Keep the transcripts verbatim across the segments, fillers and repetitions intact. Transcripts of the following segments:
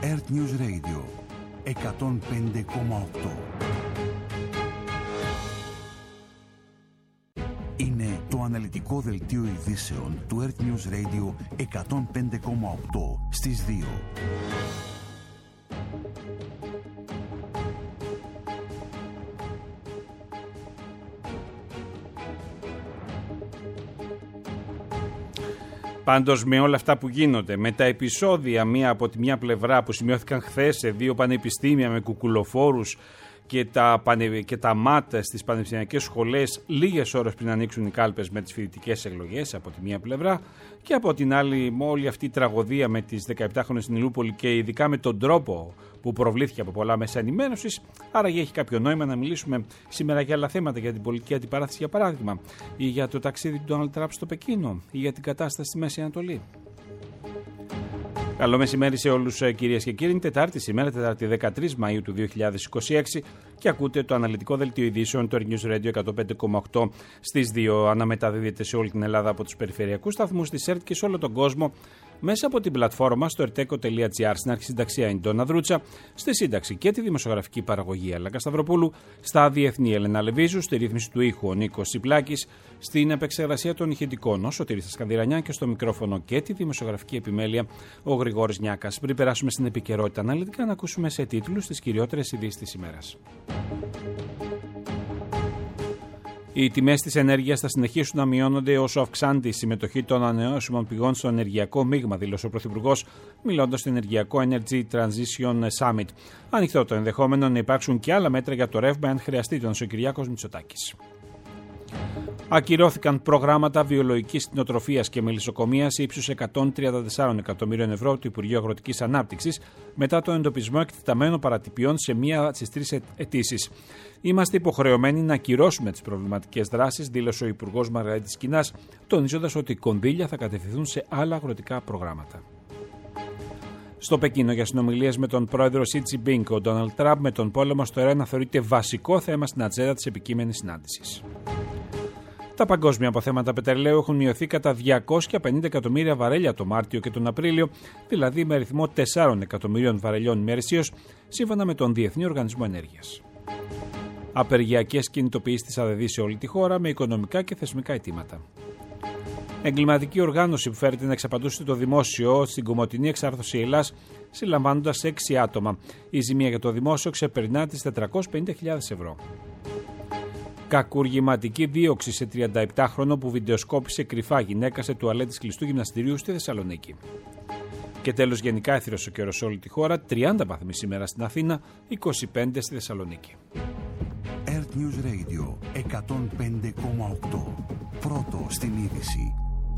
Earth News Radio εκατόν πέντε κόμμα οκτώ. Είναι το αναλυτικό δελτίο ειδήσεων του Earth News Radio εκατόν πέντε κόμμα οκτώ στις δύο. Πάντως, με όλα αυτά που γίνονται, με τα επεισόδια μία από τη μια πλευρά που σημειώθηκαν χθες σε δύο πανεπιστήμια με κουκουλοφόρους και τα, πανε, και τα ΜΑΤ στις πανεπιστημιακές σχολές λίγες ώρες πριν ανοίξουν οι κάλπες με τις φοιτητικές εκλογές από τη μία πλευρά, και από την άλλη με όλη αυτή η τραγωδία με τις δεκαεπτάχρονες στην Ηλιούπολη και ειδικά με τον τρόπο που προβλήθηκε από πολλά μέσα ενημέρωσης. Άραγε έχει κάποιο νόημα να μιλήσουμε σήμερα για άλλα θέματα, για την πολιτική αντιπαράθεση για παράδειγμα, ή για το ταξίδι του Ντόναλντ Τραμπ στο Πεκίνο, ή για την κατάσταση στη Μέση Ανατολή. Καλό μεσημέρι σε όλους, κυρίες και κύριοι. Είναι Τετάρτη σήμερα, Τετάρτη δεκατρείς Μαΐου του δύο χιλιάδες είκοσι έξι, και ακούτε το αναλυτικό δελτίο ειδήσεων του Earth News Radio εκατόν πέντε κόμμα οκτώ στις δύο. Αναμεταδίδεται σε όλη την Ελλάδα από τους περιφερειακούς σταθμούς της ΕΡΤ και σε όλο τον κόσμο μέσα από την πλατφόρμα στο ερτέκο τελεία τζι άρ. Στην αρχισυνταξία η Ντόνα Δρούτσα, στη σύνταξη και τη δημοσιογραφική παραγωγή Αλέκα Σταυροπούλου, στα διεθνή Ελένα Λεβίζου, στη ρύθμιση του ήχου ο Νίκος Σιπλάκης, στην επεξεργασία των ηχητικών ο Σωτήρης Σκανδυρανιά και στο μικρόφωνο και τη δημοσιογραφική επιμέλεια ο Γρηγόρης Νιάκας. Πριν περάσουμε στην επικαιρότητα αναλυτικά, να ακούσουμε σε τίτλους τις κυριότερες ειδήσεις της ημέρας. Οι τιμές της ενέργειας θα συνεχίσουν να μειώνονται όσο αυξάνεται η συμμετοχή των ανανεώσιμων πηγών στο ενεργειακό μείγμα, δήλωσε ο Πρωθυπουργός, μιλώντας στο Ενεργειακό Energy Transition Summit. Ανοιχτό το ενδεχόμενο να υπάρξουν και άλλα μέτρα για το ρεύμα, αν χρειαστεί, τον ο Κυριάκος Μητσοτάκης. Ακυρώθηκαν προγράμματα βιολογικής κτηνοτροφίας και μελισσοκομείας ύψους εκατόν τριάντα τέσσερα εκατομμύριων ευρώ του Υπουργείου Αγροτικής Ανάπτυξης μετά τον εντοπισμό εκτεταμένων παρατυπιών σε μία στις τρεις αιτήσεις. Είμαστε υποχρεωμένοι να ακυρώσουμε τις προβληματικές δράσεις, δήλωσε ο Υπουργός Μαργαρίτης Κινάς, τονίζοντας ότι οι κονδύλια θα κατευθυνθούν σε άλλα αγροτικά προγράμματα. Στο Πεκίνο, για συνομιλίες με τον πρόεδρο Σι Τζινπίνγκ, ο Ντόναλντ Τραμπ με τον πόλεμο στο Ιράν θεωρείται βασικό θέμα στην ατζέντα της επικείμενης συνάντησης. Τα παγκόσμια αποθέματα πετρελαίου έχουν μειωθεί κατά διακόσια πενήντα εκατομμύρια βαρέλια το Μάρτιο και τον Απρίλιο, δηλαδή με αριθμό τεσσάρων εκατομμυρίων βαρελιών ημερησίως, σύμφωνα με τον Διεθνή Οργανισμό Ενέργειας. Απεργιακές κινητοποιήσεις της ΑΔΕΔ σε όλη τη χώρα με οικονομικά και θεσμικά αιτήματα. Εγκληματική οργάνωση που φέρεται να εξαπαντούσε το δημόσιο στην Κομοτηνή εξάρθρωση Ελλάς, συλλαμβάνοντας έξι άτομα. Η ζημία για το δημόσιο ξεπερνά τις τετρακόσιες πενήντα χιλιάδες ευρώ. Κακουργηματική δίωξη σε τριανταεπτάχρονο που βιντεοσκόπησε κρυφά γυναίκα σε τουαλέτης κλειστού γυμναστηρίου στη Θεσσαλονίκη. Και τέλος, γενικά έθριος ο καιρός σε όλη τη χώρα, τριάντα βαθμοί σήμερα στην Αθήνα, είκοσι πέντε στη Θεσσαλονίκη. Earth News Radio εκατόν πέντε κόμμα οκτώ. Πρώτο στην είδηση.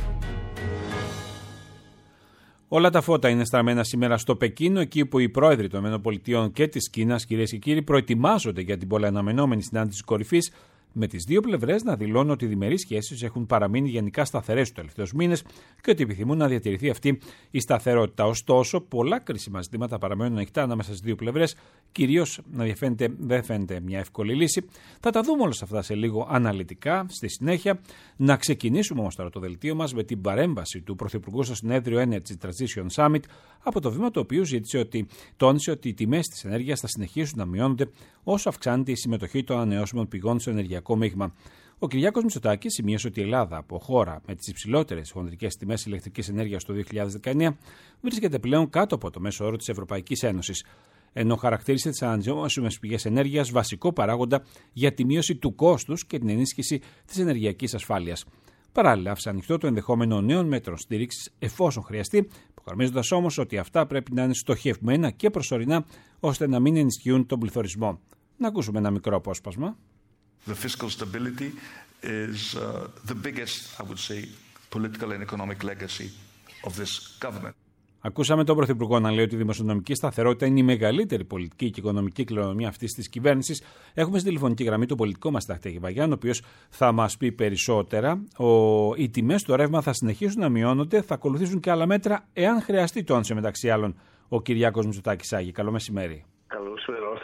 Όλα τα φώτα είναι στραμμένα σήμερα στο Πεκίνο, εκεί που οι πρόεδροι των ΗΠΑ και της Κίνας, κυρίες και κύριοι, προετοιμάζονται για την πολυαναμενόμενη συνάντηση κορυφής, με τις δύο πλευρές να δηλώνουν ότι οι διμερείς σχέσεις έχουν παραμείνει γενικά σταθερές τους τελευταίους μήνες και ότι επιθυμούν να διατηρηθεί αυτή η σταθερότητα. Ωστόσο, πολλά κρίσιμα ζητήματα παραμένουν ανοιχτά ανάμεσα στις δύο πλευρές, κυρίως να διαφαίνεται, δεν φαίνεται μια εύκολη λύση. Θα τα δούμε όλα αυτά σε λίγο αναλυτικά στη συνέχεια. Να ξεκινήσουμε όμως τώρα το δελτίο μας με την παρέμβαση του Πρωθυπουργού στο συνέδριο Energy Transition Summit, από το βήμα το οποίο ζήτησε ότι, τόνισε ότι οι τιμές της ενέργειας θα συνεχίσουν να μειώνονται όσο αυξάνεται η συμμετοχή των ανανεώσιμων πηγών στο ενεργειακό μείγμα. Ο Κυριάκος Μητσοτάκης σημείωσε ότι η Ελλάδα, από χώρα με τις υψηλότερες χονδρικές τιμές ηλεκτρικής ενέργειας το δύο χιλιάδες δεκαεννιά, βρίσκεται πλέον κάτω από το μέσο όρο της Ευρωπαϊκής Ένωσης, ενώ χαρακτήρισε τις ανανεώσιμες πηγές ενέργειας βασικό παράγοντα για τη μείωση του κόστους και την ενίσχυση της ενεργειακής ασφάλειας. Παράλληλα, άφησε ανοιχτό το ενδεχόμενο νέων μέτρων στήριξης εφόσον χρειαστεί, υπογραμμίζοντας όμως ότι αυτά πρέπει να είναι στοχευμένα και προσωρινά ώστε να μην ενισχύουν τον πληθωρισμό. Να ακούσουμε ένα μικρό απόσπασμα. The fiscal stability is uh, the biggest, I would say, political and economic legacy of this government. Ακούσαμε τον Πρωθυπουργό να λέει ότι η δημοσιονομική σταθερότητα είναι η μεγαλύτερη πολιτική και οικονομική κληρονομιά αυτής της κυβέρνησης. Έχουμε στη τηλεφωνική γραμμή τον πολιτικό μας Ταχτέγη Βαγιάν, ο οποίος θα μας πει περισσότερα. Ο... Οι τιμές του ρεύμα θα συνεχίσουν να μειώνονται, θα ακολουθήσουν και άλλα μέτρα, εάν χρειαστεί, τόνισε μεταξύ άλλων ο Κυριάκος Μητσοτάκης. Άγη, καλό μεσημέρι. Καλώς ήρθατε,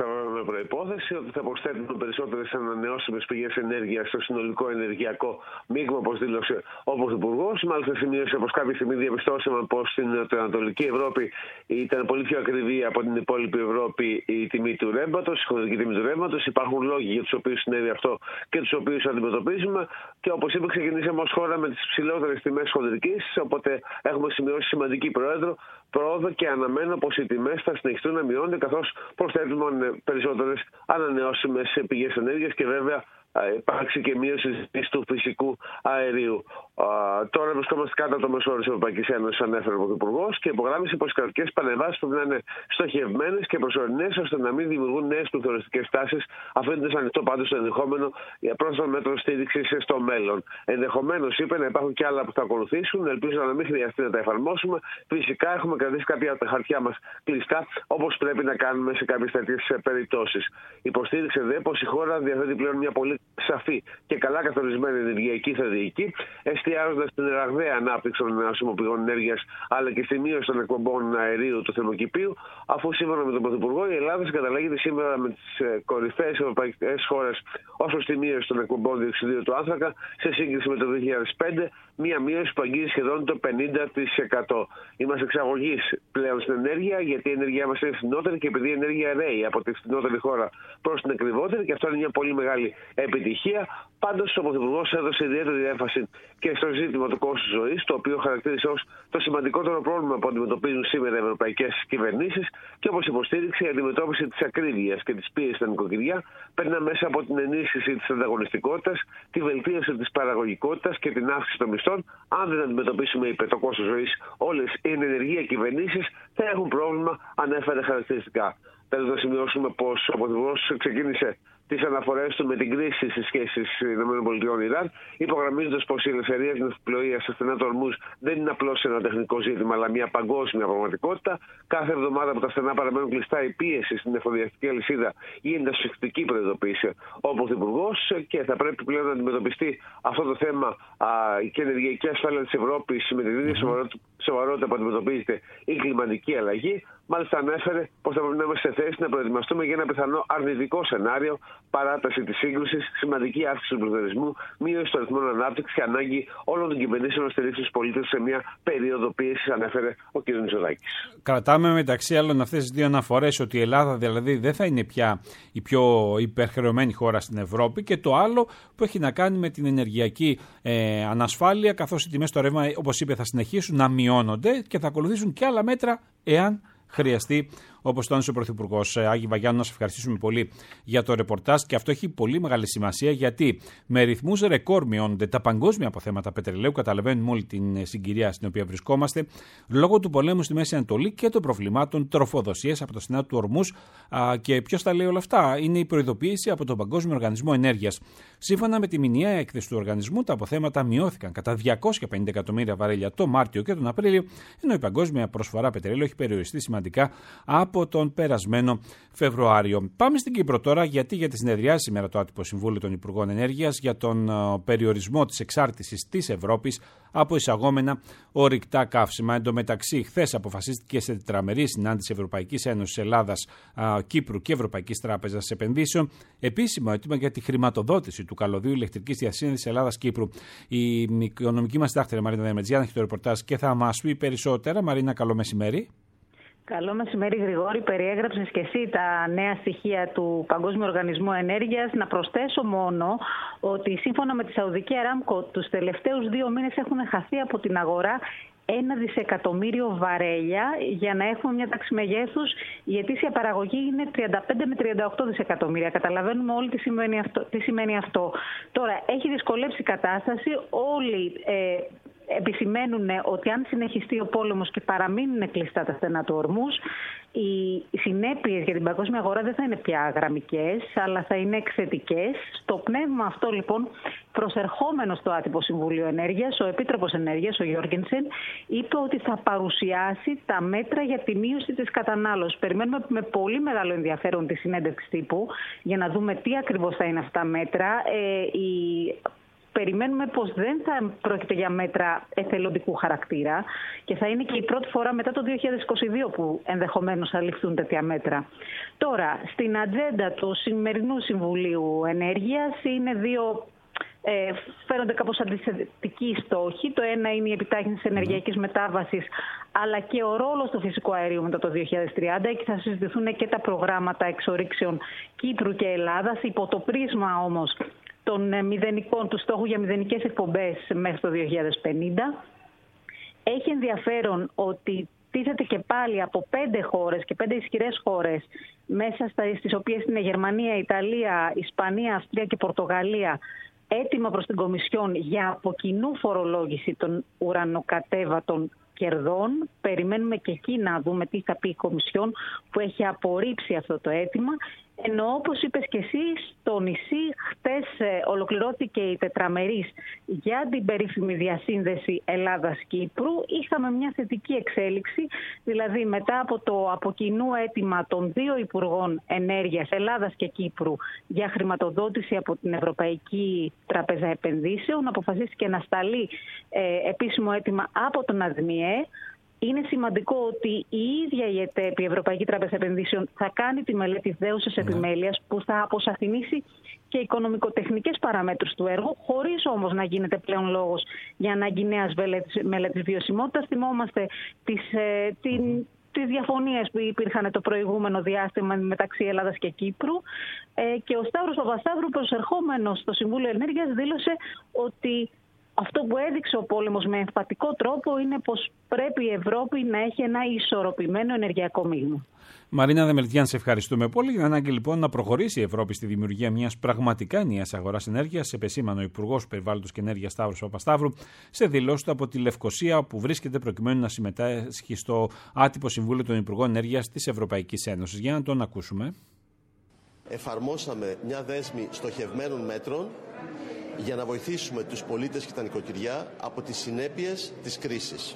προϋπόθεση ότι θα προσθέτουν περισσότερες ανανεώσιμες πηγές ενέργειας στο συνολικό ενεργειακό μείγμα, όπως δήλωσε ο Πρωθυπουργός. Μάλιστα, σημείωσε πως κάποια στιγμή διαπιστώσαμε πως στην Ανατολική Ευρώπη ήταν πολύ πιο ακριβή από την υπόλοιπη Ευρώπη η τιμή του ρεύματος, η χονδρική τιμή του ρεύματος. Υπάρχουν λόγοι για τους οποίους συνέβη αυτό και τους οποίους αντιμετωπίζουμε. Και όπως είπε, ξεκινήσαμε ως χώρα με τις ψηλότερες τιμές χονδρικής. Οπότε έχουμε σημειώσει σημαντική πρόεδρο. Πρόοδο και αναμένω πως οι τιμές θα συνεχιστούν να μειώνονται καθώς προσθέτουμε περισσότερες ανανεώσιμες πηγές ενέργειας και βέβαια υπάρξει και μείωση του φυσικού αερίου. Α, τώρα βρισκόμαστε κάτω από το μεσόωρο της Ευρωπαϊκής Ένωσης, ανέφερε ο Πρωθυπουργός, και υπογράμμισε πως οι κρατικές παρεμβάσεις πρέπει να είναι στοχευμένες και προσωρινές ώστε να μην δημιουργούν νέες πληθωριστικές τάσεις, αφήνοντας ανοιχτό πάντως το ενδεχόμενο για πρόσθετο μέτρο στήριξης στο μέλλον. Ενδεχομένως, είπε, να υπάρχουν και άλλα που θα ακολουθήσουν. Ελπίζω να μην χρειαστεί να τα εφαρμόσουμε. Φυσικά, έχουμε κρατήσει κάποια από τα χαρτιά μας κλειστά, όπως πρέπει να κάνουμε σε κάποιες τέτοιες περιπτώσεις. Υποστήριξε δε πως η χώρα διαθέτει πλέον μια πολύ σαφή και καλά καθορισμένη ενεργειακή στρατηγική, εστιάζοντας στην ραγδαία ανάπτυξη των ανανεώσιμων πηγών ενέργειας αλλά και στη μείωση των εκπομπών αερίου του θερμοκηπίου, αφού σύμφωνα με τον Πρωθυπουργό η Ελλάδα συγκαταλέγεται σήμερα με τις κορυφαίες ευρωπαϊκές χώρες ως προς τη μείωση των εκπομπών διοξιδίου του άνθρακα σε σύγκριση με το δύο χιλιάδες πέντε, μία μείωση που αγγίζει σχεδόν το πενήντα τοις εκατό. Είμαστε εξαγωγής πλέον στην ενέργεια, γιατί η ενέργειά μας είναι φθηνότερη και επειδή η ενέργεια ρέει από τη φθηνότερη χώρα προς την ακριβότερη, και αυτό είναι μια πολύ μεγάλη επιτυχία. Πάντως, ο Πρωθυπουργός έδωσε ιδιαίτερη έμφαση και στο ζήτημα του κόστους ζωής, το οποίο χαρακτήρισε ως το σημαντικότερο πρόβλημα που αντιμετωπίζουν σήμερα οι ευρωπαϊκές κυβερνήσεις, και όπως υποστήριξε, η αντιμετώπιση της ακρίβειας και της πίεσης στα νοικοκυριά περνά μέσα από την ενίσχυση της ανταγωνιστικότητας, τη βελτίωση της παραγωγικότητας και την αύξηση των μισθών. Αν δεν αντιμετωπίσουμε, είπε, το κόστος ζωής, όλες οι ενεργεία κυβερνήσεις θα έχουν πρόβλημα, ανέφερε χαρακτηριστικά. Θέλω να σημειώσουμε πως ο Πρωθυπουργός ξεκίνησε τις αναφορές του με την κρίση στις σχέσεις ΗΠΑ-Ιράν, υπογραμμίζοντας πως η ελευθερία της ναυπηγοίας στα στενά του Ορμούζ δεν είναι απλώς ένα τεχνικό ζήτημα, αλλά μια παγκόσμια πραγματικότητα. Κάθε εβδομάδα που τα στενά παραμένουν κλειστά, η πίεση στην εφοδιαστική αλυσίδα γίνεται ασφυκτική, προειδοποίησε ο Πρωθυπουργός, και θα πρέπει πλέον να αντιμετωπιστεί αυτό το θέμα α, και η ενεργειακή ασφάλεια της Ευρώπης με την ίδια σοβαρότητα που αντιμετωπίζεται η κλιματική αλλαγή. Μάλιστα, ανέφερε πως θα πρέπει να είμαστε σε θέση να προετοιμαστούμε για ένα πιθανό αρνητικό σενάριο, παράταση της σύγκρουσης, σημαντική αύξηση του πληθωρισμού, μείωση των ρυθμών ανάπτυξης και ανάγκη όλων των κυβερνήσεων να στηρίξουν τους πολίτες σε μια περίοδο πίεσης, ανέφερε ο κ. Μητσοτάκης. Κρατάμε μεταξύ άλλων αυτές τις δύο αναφορές ότι η Ελλάδα δηλαδή δεν θα είναι πια η πιο υπερχρεωμένη χώρα στην Ευρώπη, και το άλλο που έχει να κάνει με την ενεργειακή ε, ανασφάλεια, καθώς οι τιμές στο ρεύμα, όπως είπε, θα συνεχίσουν να μειώνονται και θα ακολουθήσουν και άλλα μέτρα εάν χρειαστεί, όπως τόνισε ο Πρωθυπουργός. Άγη Βαγιάννου, να σας ευχαριστήσουμε πολύ για το ρεπορτάζ, και αυτό έχει πολύ μεγάλη σημασία, γιατί με ρυθμούς ρεκόρ μειώνονται τα παγκόσμια αποθέματα πετρελαίου. Καταλαβαίνουμε όλη την συγκυρία στην οποία βρισκόμαστε, λόγω του πολέμου στη Μέση Ανατολή και των προβλημάτων τροφοδοσίας από το στενά του Ορμούζ. Και ποιος τα λέει όλα αυτά? Είναι η προειδοποίηση από τον Παγκόσμιο Οργανισμό Ενέργειας. Σύμφωνα με τη μηνιαία έκθεση του οργανισμού, τα αποθέματα μειώθηκαν κατά διακόσια πενήντα εκατομμύρια βαρέλια το Μάρτιο και τον Απρίλιο, ενώ η παγκόσμια προσφορά πετρελαίου έχει περιοριστεί σημαντικά από τον περασμένο Φεβρουάριο. Πάμε στην Κύπρο τώρα, γιατί για τη συνεδριάση σήμερα το άτυπο Συμβούλιο των Υπουργών Ενέργειας για τον uh, περιορισμό της εξάρτησης της Ευρώπης από εισαγόμενα ορυκτά καύσιμα. Εν τω μεταξύ, χθες αποφασίστηκε σε τετραμερή συνάντηση Ευρωπαϊκής Ένωσης Ελλάδας, uh, Κύπρου και Ευρωπαϊκής Τράπεζας Επενδύσεων επίσημο έτοιμα για τη χρηματοδότηση του καλωδίου ηλεκτρικής διασύνδεσης Ελλάδας-Κύπρου. Η οικονομική μας συντάκτρια Μαρίνα Δεμετζιάν έχει το ρεπορτάζ και θα μας πει περισσότερα. Μαρίνα, καλό μεσημέρι. Καλό μεσημέρι, Γρηγόρη. Περιέγραψες και εσύ τα νέα στοιχεία του Παγκόσμιου Οργανισμού Ενέργειας. Να προσθέσω μόνο ότι σύμφωνα με τη Σαουδική Αράμκο, τους τελευταίους δύο μήνες έχουν χαθεί από την αγορά ένα δισεκατομμύριο βαρέλια. Για να έχουμε μια τάξη μεγέθους, η ετήσια παραγωγή είναι τριάντα πέντε με τριάντα οκτώ δισεκατομμύρια. Καταλαβαίνουμε όλοι τι σημαίνει αυτό. Τι σημαίνει αυτό. Τώρα, έχει δυσκολέψει η κατάσταση. Όλοι ε, επισημαίνουν ότι αν συνεχιστεί ο πόλεμος και παραμείνουν κλειστά τα στενά του Ορμούζ, οι συνέπειες για την παγκόσμια αγορά δεν θα είναι πια γραμμικές, αλλά θα είναι εκθετικές. Στο πνεύμα αυτό, λοιπόν, προσερχόμενο στο άτυπο Συμβούλιο Ενέργειας, ο Επίτροπος Ενέργειας, ο Γιώργενσεν, είπε ότι θα παρουσιάσει τα μέτρα για τη μείωση της κατανάλωσης. Περιμένουμε με πολύ μεγάλο ενδιαφέρον τη συνέντευξη τύπου για να δούμε τι ακριβώς θα είναι αυτά τα μέτρα. Ε, η περιμένουμε πως δεν θα πρόκειται για μέτρα εθελοντικού χαρακτήρα και θα είναι και η πρώτη φορά μετά το δύο χιλιάδες είκοσι δύο που ενδεχομένως θα ληφθούν τέτοια μέτρα. Τώρα, στην ατζέντα του σημερινού Συμβουλίου Ενέργειας είναι δύο... Ε, φαίνονται κάπως αντιθετικοί στόχοι. Το ένα είναι η επιτάχυνση της ενεργειακής μετάβασης, αλλά και ο ρόλος του φυσικού αερίου μετά το δύο χιλιάδες τριάντα. Εκεί θα συζητηθούν και τα προγράμματα εξορίξεων Κύπρου και Ελλάδας, υπό το πρίσμα όμως των μηδενικών, του στόχου για μηδενικές εκπομπές μέχρι το δύο χιλιάδες πενήντα. Έχει ενδιαφέρον ότι τίθεται και πάλι από πέντε χώρες και πέντε ισχυρές χώρες, μέσα στις οποίες είναι Γερμανία, Ιταλία, Ισπανία, Αυστρία και Πορτογαλία, έτοιμα προς την Κομισιόν για από κοινού φορολόγηση των ουρανοκατέβατων κερδών. Περιμένουμε και εκεί να δούμε τι θα πει η Κομισιόν, που έχει απορρίψει αυτό το αίτημα. Ενώ όπως είπες και εσύ, στο νησί χτες ολοκληρώθηκε η τετραμερής για την περίφημη διασύνδεση Ελλάδας-Κύπρου. Είχαμε μια θετική εξέλιξη, δηλαδή μετά από το από κοινού αίτημα των δύο Υπουργών Ενέργειας Ελλάδας και Κύπρου για χρηματοδότηση από την Ευρωπαϊκή Τράπεζα Επενδύσεων, αποφασίστηκε να σταλεί ε, επίσημο αίτημα από τον ΑΔΜΙΕ. Είναι σημαντικό ότι η ίδια η ΕΤΕΠ, η Ευρωπαϊκή Τράπεζα Επενδύσεων, θα κάνει τη μελέτη δέουσας ναι. επιμέλειας που θα αποσαφηνίσει και οικονομικοτεχνικές παραμέτρους του έργου, χωρίς όμως να γίνεται πλέον λόγος για ανάγκη νέας μελέτης βιωσιμότητας. Θυμόμαστε τις, ε, την, τις διαφωνίες που υπήρχαν το προηγούμενο διάστημα μεταξύ Ελλάδας και Κύπρου. Ε, και ο Σταύρος Παπασταύρου, προσερχόμενος στο Συμβούλιο Ενέργειας, δήλωσε ότι αυτό που έδειξε ο πόλεμος με εμφατικό τρόπο είναι πως πρέπει η Ευρώπη να έχει ένα ισορροπημένο ενεργειακό μείγμα. Μαρίνα Δεμελτιάν, σε ευχαριστούμε πολύ. Για ανάγκη λοιπόν να προχωρήσει η Ευρώπη στη δημιουργία μιας πραγματικά ενιαίας αγοράς ενέργειας, επεσήμανε ο Υπουργός Περιβάλλοντος και Ενέργειας Σταύρος Παπασταύρου σε δηλώσεις του από τη Λευκοσία, που βρίσκεται προκειμένου να συμμετάσχει στο άτυπο Συμβούλιο των Υπουργών Ενέργειας της Ευρωπαϊκής Ένωσης. Για να τον ακούσουμε. Εφαρμόσαμε μια δέσμη στοχευμένων μέτρων για να βοηθήσουμε τους πολίτες και τα νοικοκυριά από τις συνέπειες της κρίσης.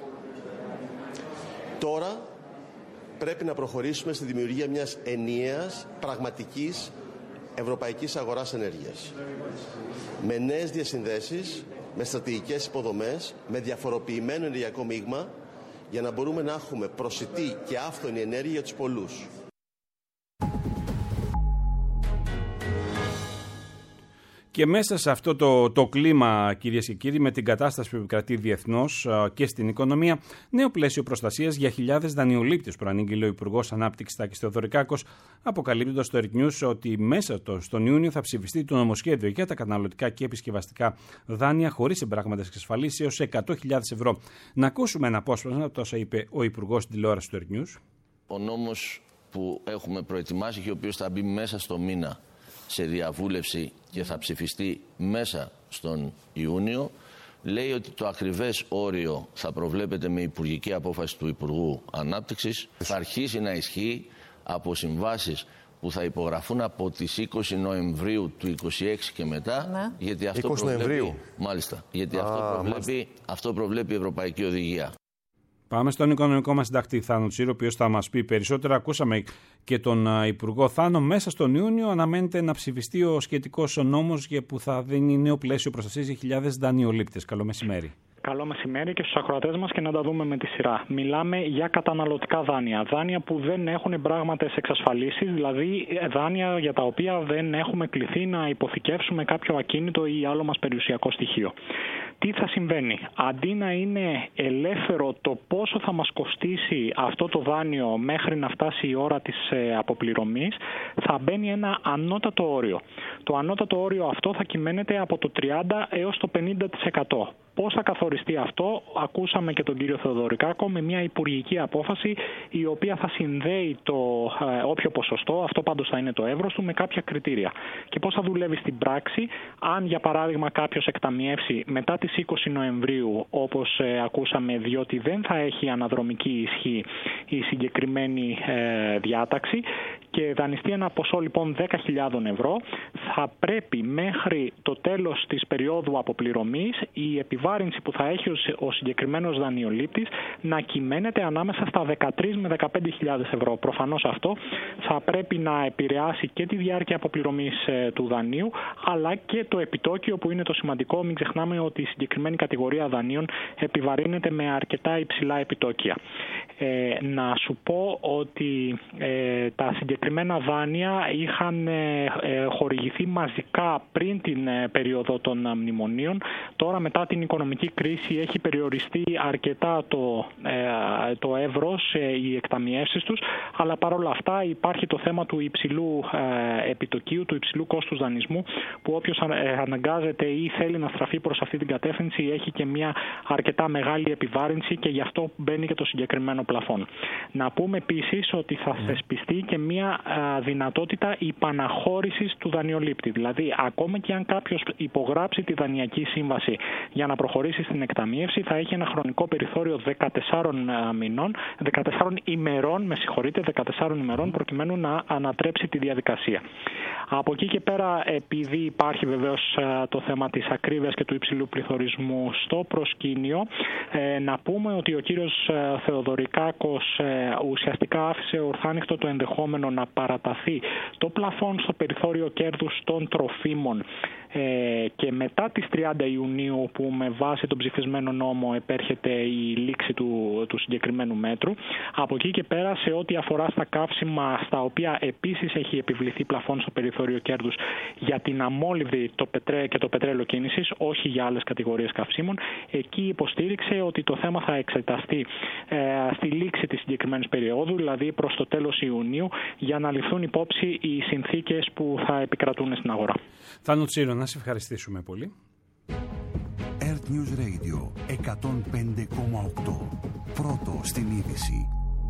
Τώρα πρέπει να προχωρήσουμε στη δημιουργία μιας ενιαίας, πραγματικής ευρωπαϊκής αγοράς ενέργειας. Με νέες διασυνδέσεις, με στρατηγικές υποδομές, με διαφοροποιημένο ενεργειακό μείγμα, για να μπορούμε να έχουμε προσιτή και άφθονη ενέργεια για τους πολλούς. Και μέσα σε αυτό το, το κλίμα, κυρίες και κύριοι, με την κατάσταση που επικρατεί διεθνώς και στην οικονομία, νέο πλαίσιο προστασίας για χιλιάδες δανειολήπτες, προανήγγειλε ο Υπουργός Ανάπτυξης Τάκης Θεοδωρικάκος, αποκαλύπτοντας στο ErtNews ότι μέσα το, στον Ιούνιο θα ψηφιστεί το νομοσχέδιο για τα καταναλωτικά και επισκευαστικά δάνεια χωρίς εμπράγματες εξασφαλίσεις έως εκατό χιλιάδες ευρώ. Να ακούσουμε ένα απόσπασμα από όσα είπε ο Υπουργός στην τηλεόραση του ErtNews. Ο νόμος που έχουμε προετοιμάσει και ο οποίος θα μπει μέσα στο μήνα σε διαβούλευση και θα ψηφιστεί μέσα στον Ιούνιο, λέει ότι το ακριβές όριο θα προβλέπεται με υπουργική απόφαση του Υπουργού Ανάπτυξης, θα αρχίσει να ισχύει από συμβάσεις που θα υπογραφούν από τις είκοσι Νοεμβρίου του είκοσι έξι και μετά, ναι. γιατί αυτό είκοσι προβλέπει, Νοεμβρίου. Μάλιστα, γιατί Α, αυτό, προβλέπει, αυτό προβλέπει η Ευρωπαϊκή Οδηγία. Πάμε στον οικονομικό μας συντακτή Θάνο Τσίρο, ο οποίος θα μας πει περισσότερα. Ακούσαμε και τον Υπουργό Θάνο. Μέσα στον Ιούνιο αναμένεται να ψηφιστεί ο σχετικός νόμος που θα δίνει νέο πλαίσιο προστασίας για χιλιάδες δανειολήπτες. Καλό μεσημέρι. Καλό μεσημέρι και στους ακροατές μας, και να τα δούμε με τη σειρά. Μιλάμε για καταναλωτικά δάνεια. Δάνεια που δεν έχουν πράγματες εξασφαλίσεις, δηλαδή δάνεια για τα οποία δεν έχουμε κληθεί να υποθηκεύσουμε κάποιο ακίνητο ή άλλο μας περιουσιακό στοιχείο. Τι θα συμβαίνει? Αντί να είναι ελεύθερο το πόσο θα μας κοστίσει αυτό το δάνειο μέχρι να φτάσει η ώρα της αποπληρωμής, θα μπαίνει ένα ανώτατο όριο. Το ανώτατο όριο αυτό θα κυμαίνεται από το τριάντα έως το πενήντα τοις εκατό. Πώς θα καθοριστεί αυτό? Ακούσαμε και τον κύριο Θεοδωρικάκο με μια υπουργική απόφαση η οποία θα συνδέει το ε, όποιο ποσοστό, αυτό πάντως θα είναι το εύρος του, με κάποια κριτήρια. Και πώς θα δουλεύει στην πράξη? Αν για παράδειγμα κάποιος εκταμιεύσει μετά τις είκοσι Νοεμβρίου, όπως ε, ακούσαμε, διότι δεν θα έχει αναδρομική ισχύ η συγκεκριμένη ε, διάταξη, και δανειστεί ένα ποσό λοιπόν δέκα χιλιάδες ευρώ, θα πρέπει μέχρι το τέλος της περίοδου αποπληρωμής η επιβάρυνση που θα έχει ο συγκεκριμένος δανειολήπτης να κυμαίνεται ανάμεσα στα δεκατρείς με δεκαπέντε χιλιάδες ευρώ. Προφανώς αυτό θα πρέπει να επηρεάσει και τη διάρκεια αποπληρωμής του δανείου, αλλά και το επιτόκιο, που είναι το σημαντικό. Μην ξεχνάμε ότι η συγκεκριμένη κατηγορία δανείων επιβαρύνεται με αρκετά υψηλά επιτόκια. Ε, να σου πω ότι ε, τα συγκεκριμένα δάνεια είχαν ε, ε, χορηγηθεί μαζικά πριν την ε, περίοδο των μνημονίων. Τώρα, μετά την οικονομική κρίση, έχει περιοριστεί αρκετά το, ε, το εύρος, ε, οι εκταμιεύσεις τους, αλλά παρόλα αυτά υπάρχει το θέμα του υψηλού ε, επιτοκίου, του υψηλού κόστους δανεισμού, που όποιος ε, αναγκάζεται ή θέλει να στραφεί προς αυτή την κατεύθυνση έχει και μια αρκετά μεγάλη επιβάρυνση, και γι' αυτό μπαίνει και το συγκεκριμένο πλαφόν. Να πούμε επίσης ότι θα θεσπιστεί και μια α, δυνατότητα υπαναχώρησης του δανειολήπτη. Δηλαδή, ακόμα και αν κάποιος υπογράψει τη δανειακή σύμβαση για να προχωρήσει στην εκταμείευση, θα έχει ένα χρονικό περιθώριο δεκατεσσάρων μηνών, δεκατεσσάρων ημερών, με συγχωρείτε, δεκατεσσάρων ημερών, προκειμένου να ανατρέψει τη διαδικασία. Από εκεί και πέρα, επειδή υπάρχει βεβαίως το θέμα της ακρίβειας και του υψηλού πληθωρισμού στο προσκήνιο, ε, να πούμε ότι ο κύριος Θεοδωρικάκος ε, ουσιαστικά άφησε ορθάνυχτο το ενδεχόμενο να παραταθεί το πλαφόν στο περιθώριο κέρδους των τροφίμων ε, και μετά τις τριάντα Ιουνίου, που με βάση τον ψηφισμένο νόμο επέρχεται η λήξη του, του συγκεκριμένου μέτρου. Από εκεί και πέρα, σε ό,τι αφορά στα καύσιμα, στα οποία επίσης έχει επιβληθεί πλαφόν στο περιθώριο κέρδους για την αμόλυβδη το πετρέ και το πετρέλαιο κίνησης, όχι για άλλες κατηγορίες καυσίμων, εκεί υποστήριξε ότι το θέμα θα εξεταστεί ε, στη λήξη της συγκεκριμένης περίοδου, δηλαδή προς το τέλος Ιουνίου, για να ληφθούν υπόψη οι συνθήκες που θα επικρατούν στην αγορά. Θάνο Τσίρο, να σε ευχαριστήσουμε πολύ. Earth News Radio εκατόν πέντε κόμμα οκτώ. Πρώτο στην είδηση.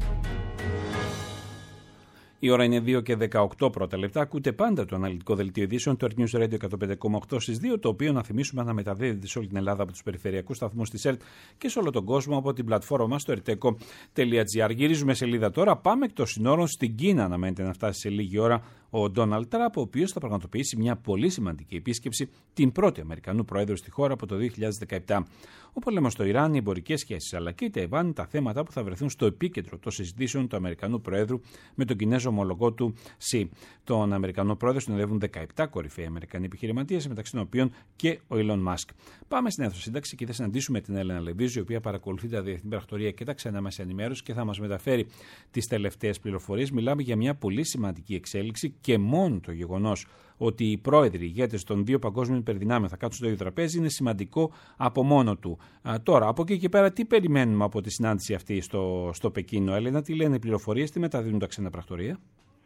Η ώρα είναι δύο και δεκαοκτώ πρώτα λεπτά. Ακούτε πάντα το αναλυτικό δελτίο ειδήσεων του Earth News Radio εκατόν πέντε κόμμα οκτώ στις δύο, το οποίο, να θυμίσουμε, αναμεταδίδεται σε όλη την Ελλάδα από τους περιφερειακούς σταθμούς της ΕΡΤ και σε όλο τον κόσμο από την πλατφόρμα μας στο ερτέκο τελεία τζι άρ. Γυρίζουμε σελίδα τώρα. Πάμε εκ των συνόρων στην Κίνα. Αναμένεται να φτάσει σε λίγη ώρα ο Ντόναλντ Τραμπ, ο οποίος θα πραγματοποιήσει μια πολύ σημαντική επίσκεψη, την πρώτη Αμερικανού Προέδρου στη χώρα από το δύο χιλιάδες δεκαεπτά. Ο πόλεμος στο Ιράν, οι εμπορικές σχέσεις αλλά και η Ταϊβάν, τα θέματα που θα βρεθούν στο επίκεντρο των συζητήσεων του Αμερικανού Προέδρου με τον Κινέζο ομολογό του Σι. Τον Αμερικανό Πρόεδρο συνοδεύουν δεκαεπτά κορυφαίοι Αμερικανοί επιχειρηματίες, μεταξύ των οποίων και ο Elon Musk. Πάμε στην αίθουσα σύνταξη και θα συναντήσουμε την Έλενα Λεβίζου, η οποία παρακολουθεί τα διεθνή πρακτορία και τα ξένα μέσα ενημέρωση και θα μας μεταφέρει τις τελευταίες πληροφορίες. Μιλάμε για μια πολύ σημαντική εξέλιξη, και μόνο το γεγονός ότι οι πρόεδροι, οι ηγέτες των δύο παγκόσμιων υπερδυνάμεων θα κάτσουν στο ίδιο τραπέζι είναι σημαντικό από μόνο του. Α, τώρα, από εκεί και πέρα, τι περιμένουμε από τη συνάντηση αυτή στο, στο Πεκίνο, Έλενα, τι λένε οι πληροφορίες, τι μεταδίδουν τα ξένα πρακτορία?